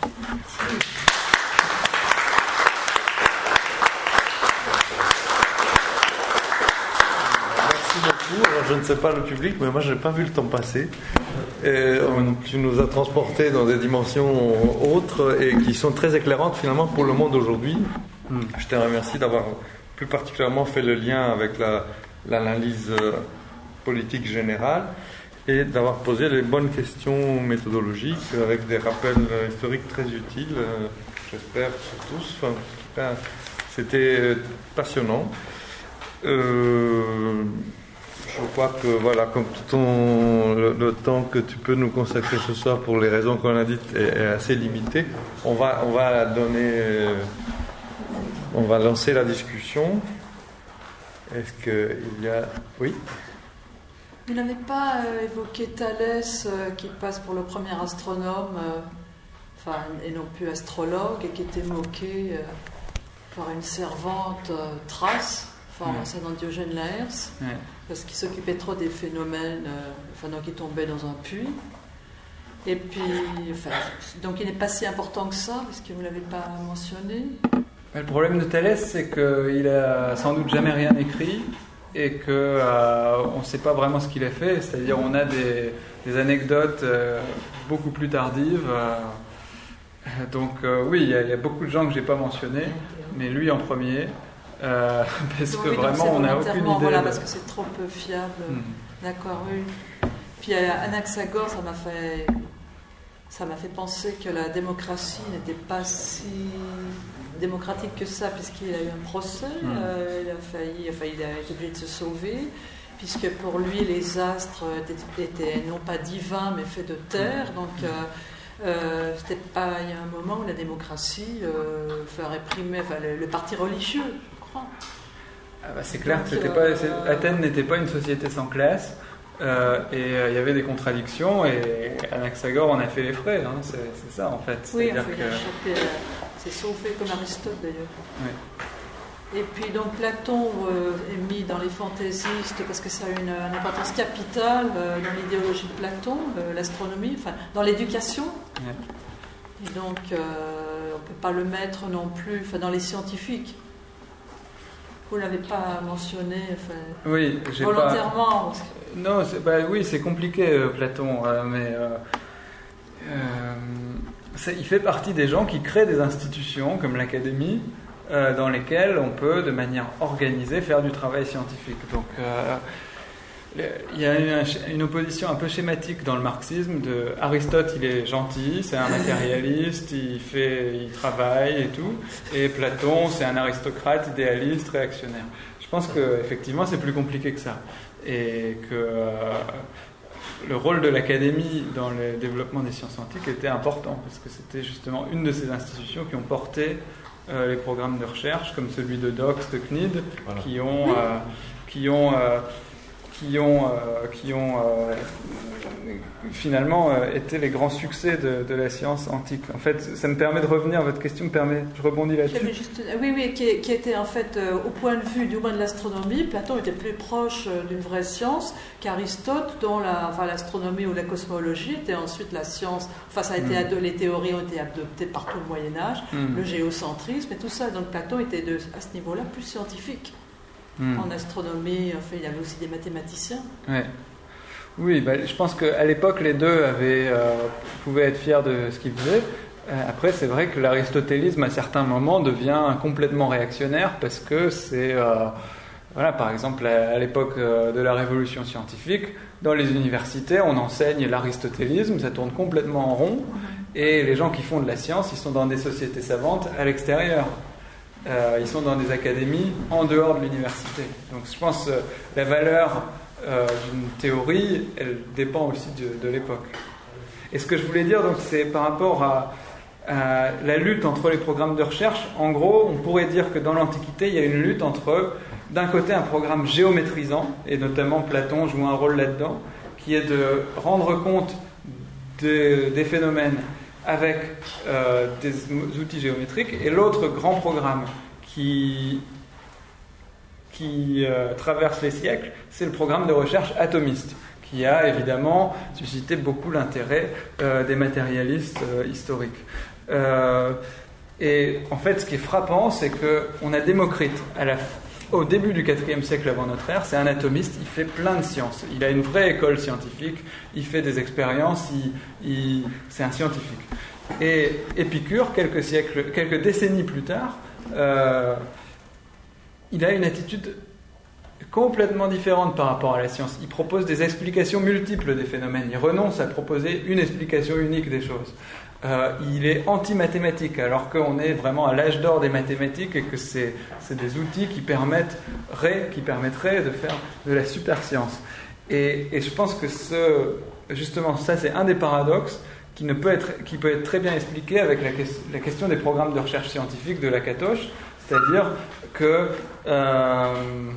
Merci beaucoup. Alors, je ne sais pas le public, mais moi je n'ai pas vu le temps passer. Et on, tu nous as transportés dans des dimensions autres et qui sont très éclairantes finalement pour le monde aujourd'hui. Mm. Je te remercie d'avoir plus particulièrement fait le lien avec la, l'analyse politique générale et d'avoir posé les bonnes questions méthodologiques avec des rappels historiques très utiles, j'espère pour tous. Enfin, en tout cas, c'était passionnant. Euh, je crois que voilà, comme tout ton, le, le temps que tu peux nous consacrer ce soir pour les raisons qu'on a dites est, est assez limité, on va, on va donner... On va lancer la discussion. Est-ce qu'il y a... Oui ? Vous n'avez pas euh, évoqué Thalès, euh, qui passe pour le premier astronome, euh, enfin, et non plus astrologue, et qui était moqué euh, par une servante euh, Thrace, enfin, ouais. C'est dans Diogène Laërce, ouais. Parce qu'il s'occupait trop des phénomènes, euh, enfin, donc il tombait dans un puits. Et puis, enfin, donc il n'est pas si important que ça, parce que vous ne l'avez pas mentionné. Le problème de Thalès, c'est qu'il a sans doute jamais rien écrit et qu'on euh, ne sait pas vraiment ce qu'il a fait. C'est-à-dire on a des, des anecdotes euh, beaucoup plus tardives. Euh, donc euh, oui, il y, y a beaucoup de gens que je n'ai pas mentionnés, mais lui en premier, euh, parce donc, que oui, vraiment on n'a aucune idée. Voilà, de... parce que c'est trop peu fiable. Hmm. D'accord, oui. Puis à Anaxagore, ça m'a fait... Ça m'a fait penser que la démocratie n'était pas si démocratique que ça, puisqu'il a eu un procès, mmh. euh, il a failli, enfin il a été obligé de se sauver, puisque pour lui les astres étaient, étaient non pas divins mais faits de terre, donc euh, euh, c'était pas, il y a un moment où la démocratie euh, fait réprimer, enfin le, le parti religieux, je crois. Ah bah c'est clair donc, que c'était euh, pas, Athènes n'était pas une société sans classe. Euh, et il euh, y avait des contradictions et Anaxagore en a fait les frais, hein, c'est, c'est ça en fait. Oui, enfin, que... il a chopé, c'est sauvé comme Aristote d'ailleurs. Oui. Et puis donc Platon euh, est mis dans les fantaisistes parce que ça a une, une importance capitale euh, dans l'idéologie de Platon, euh, l'astronomie, enfin dans l'éducation. Oui. Et donc euh, on ne peut pas le mettre non plus enfin, dans les scientifiques. Vous ne l'avez pas mentionné enfin, oui, j'ai volontairement. Pas... Non, c'est, bah, oui, c'est compliqué, euh, Platon, euh, mais euh, euh, c'est, il fait partie des gens qui créent des institutions comme l'Académie, euh, dans lesquelles on peut, de manière organisée, faire du travail scientifique. Donc, euh, il y a une, une opposition un peu schématique dans le marxisme de Aristote, il est gentil, c'est un matérialiste, il fait, il travaille et tout, et Platon, c'est un aristocrate, idéaliste, réactionnaire. Je pense qu'effectivement, c'est plus compliqué que ça. Et que euh, le rôle de l'Académie dans le développement des sciences antiques était important, parce que c'était justement une de ces institutions qui ont porté euh, les programmes de recherche, comme celui de Dox, de C N I D, voilà. qui ont, euh, qui ont, euh, qui ont, euh, qui ont euh, finalement euh, été les grands succès de, de la science antique. En fait, ça me permet de revenir, votre question me permet, je rebondis là-dessus. Juste, oui, oui, qui, qui était en fait, euh, au point de vue du moins de l'astronomie, Platon était plus proche euh, d'une vraie science qu'Aristote, dont la, enfin, l'astronomie ou la cosmologie était ensuite la science, enfin ça a été, mm. les théories ont été adoptées par tout le Moyen-Âge, mm. le géocentrisme et tout ça, donc Platon était de, à ce niveau-là plus scientifique. Mm. En astronomie, enfin, il y avait aussi des mathématiciens. Ouais. Oui, bah, je pense qu'à l'époque, les deux avaient, euh, pouvaient être fiers de ce qu'ils faisaient. Euh, après, c'est vrai que l'aristotélisme, à certains moments, devient complètement réactionnaire parce que c'est... Euh, voilà, par exemple, à, à l'époque euh, de la révolution scientifique, dans les universités, on enseigne l'aristotélisme, ça tourne complètement en rond, et les gens qui font de la science, ils sont dans des sociétés savantes à l'extérieur. euh, ils sont dans des académies en dehors de l'université. Donc je pense que euh, la valeur euh, d'une théorie, elle dépend aussi de, de l'époque. Et ce que je voulais dire, donc, c'est par rapport à, à la lutte entre les programmes de recherche. En gros, on pourrait dire que dans l'Antiquité, il y a une lutte entre, d'un côté, un programme géométrisant, et notamment Platon joue un rôle là-dedans, qui est de rendre compte de, des phénomènes avec euh, des outils géométriques, et l'autre grand programme qui, qui euh, traverse les siècles, c'est le programme de recherche atomiste, qui a évidemment suscité beaucoup l'intérêt euh, des matérialistes euh, historiques. Euh, et en fait, ce qui est frappant, c'est qu'on a Démocrite à la, au début du quatrième siècle avant notre ère. C'est un atomiste, il fait plein de sciences. Il a une vraie école scientifique, il fait des expériences, il, il, c'est un scientifique. Et Épicure, quelques siècles, quelques décennies plus tard, euh, il a une attitude complètement différente par rapport à la science. Il propose des explications multiples des phénomènes. Il renonce à proposer une explication unique des choses. Euh, il est anti-mathématique, alors qu'on est vraiment à l'âge d'or des mathématiques et que c'est, c'est des outils qui permettraient, qui permettraient de faire de la super science. Et, et je pense que ce, justement, ça, c'est un des paradoxes qui, ne peut être, qui peut être très bien expliqué avec la, que- la question des programmes de recherche scientifique de Lakatosh, c'est-à-dire que euh,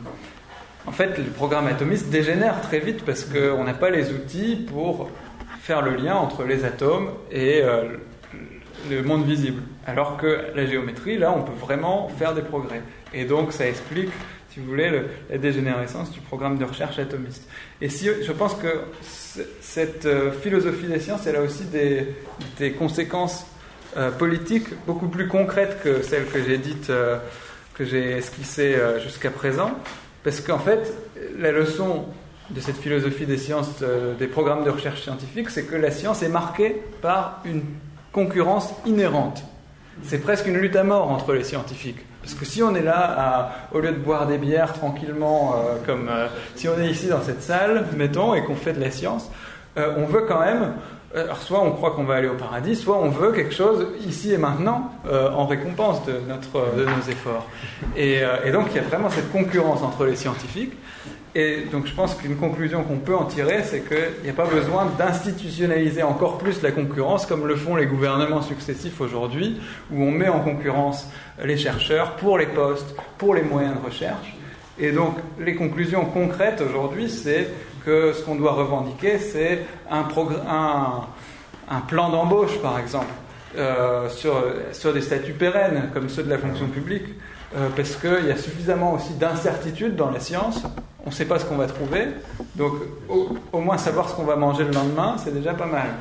en fait, le programme atomiste dégénère très vite parce qu'on n'a pas les outils pour faire le lien entre les atomes et euh, le monde visible. Alors que la géométrie, là, on peut vraiment faire des progrès. Et donc, ça explique, si vous voulez, le, la dégénérescence du programme de recherche atomiste. Et si, je pense que c- cette euh, philosophie des sciences, elle a aussi des, des conséquences euh, politiques beaucoup plus concrètes que celles que j'ai dites, euh, que j'ai esquissées euh, jusqu'à présent. Parce qu'en fait, la leçon de cette philosophie des sciences, euh, des programmes de recherche scientifique, c'est que la science est marquée par une concurrence inhérente. C'est presque une lutte à mort entre les scientifiques. Parce que si on est là, à, au lieu de boire des bières tranquillement, euh, comme euh, si on est ici dans cette salle, mettons, et qu'on fait de la science, euh, on veut quand même, euh, alors soit on croit qu'on va aller au paradis, soit on veut quelque chose ici et maintenant, euh, en récompense de, notre, de nos efforts. Et, euh, et donc il y a vraiment cette concurrence entre les scientifiques. Et donc je pense qu'une conclusion qu'on peut en tirer, c'est qu'il n'y a pas besoin d'institutionnaliser encore plus la concurrence comme le font les gouvernements successifs aujourd'hui, où on met en concurrence les chercheurs pour les postes, pour les moyens de recherche. Et donc les conclusions concrètes aujourd'hui, c'est que ce qu'on doit revendiquer, c'est un, progr- un, un plan d'embauche, par exemple, euh, sur, sur des statuts pérennes, comme ceux de la fonction publique, euh, parce qu'il y a suffisamment aussi d'incertitudes dans la science. On ne sait pas ce qu'on va trouver, donc au, au moins savoir ce qu'on va manger le lendemain, c'est déjà pas mal.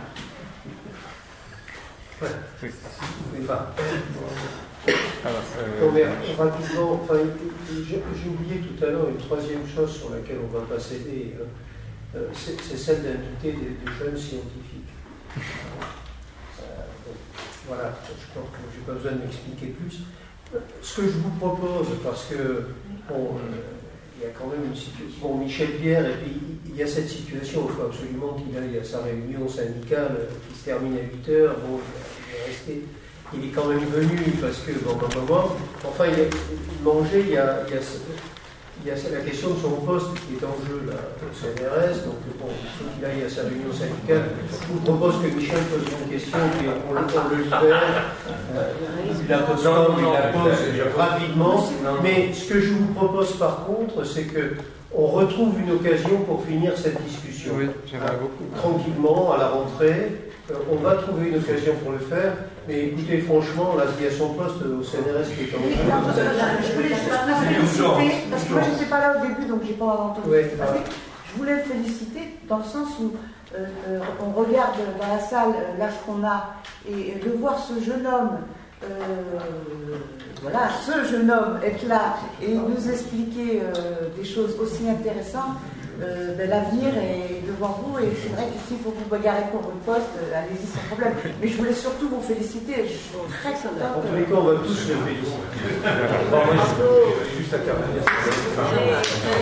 Ouais. Oui. Enfin, Alors, euh, non, mais rapidement, enfin, j'ai, j'ai oublié tout à l'heure une troisième chose sur laquelle on ne va pas céder, hein. euh, c'est, c'est celle d'inviter des, des jeunes scientifiques. Euh, donc, voilà, je crois que je n'ai pas besoin de m'expliquer plus. Ce que je vous propose, parce que bon, euh, il y a quand même une situation. Bon, Michel Pierre, et puis il y a cette situation, il faut absolument qu'il aille à sa réunion syndicale qui se termine à huit heures. Bon, il est resté. Il est quand même venu parce que, bon, bon, bon, bon. Enfin, il a mangé, il y a, il y a, il y a la question de son poste qui est en jeu là, au C N R S, donc bon, il faut qu'il aille à sa réunion syndicale. Je vous propose que Michel pose une question, puis on, on le libère. Euh, il la pose comme il la pose rapidement. Mais ce que je vous propose par contre, c'est que on retrouve une occasion pour finir cette discussion. oui, j'aimerais beaucoup. Tranquillement, à la rentrée. Euh, on va trouver une occasion pour le faire. Mais écoutez, franchement, là, il y a son poste au C N R S qui est en Oui, jeu. non, je voulais juste le féliciter, parce que moi j'étais pas là au début, donc j'ai pas entendu Ouais, ce qui s'est passé. Je voulais le féliciter dans le sens où euh, euh, on regarde dans la salle euh, l'âge qu'on a, et de voir ce jeune homme, euh, voilà, ce jeune homme être là et nous expliquer euh, des choses aussi intéressantes. Euh, ben, l'avenir est devant vous, et c'est vrai qu'ici il faut vous bagarrer pour votre poste, euh, allez-y sans problème. Mais je voulais surtout vous féliciter, je suis très contente. En tous les cas, on va tous le féliciter. Juste intervenir.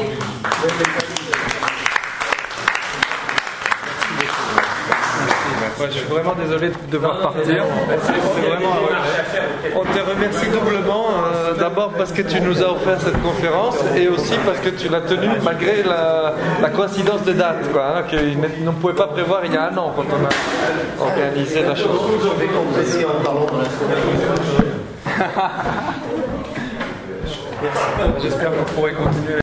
Merci. Ouais, je suis vraiment désolé de devoir partir. C'est vraiment un regret. On te remercie doublement, euh, d'abord parce que tu nous as offert cette conférence et aussi parce que tu l'as tenue malgré la, la coïncidence de date, quoi, hein, qu'on ne pouvait pas prévoir il y a un an quand on a organisé la chose. Je vais compresser en parlant de la J'espère que vous pourrez continuer.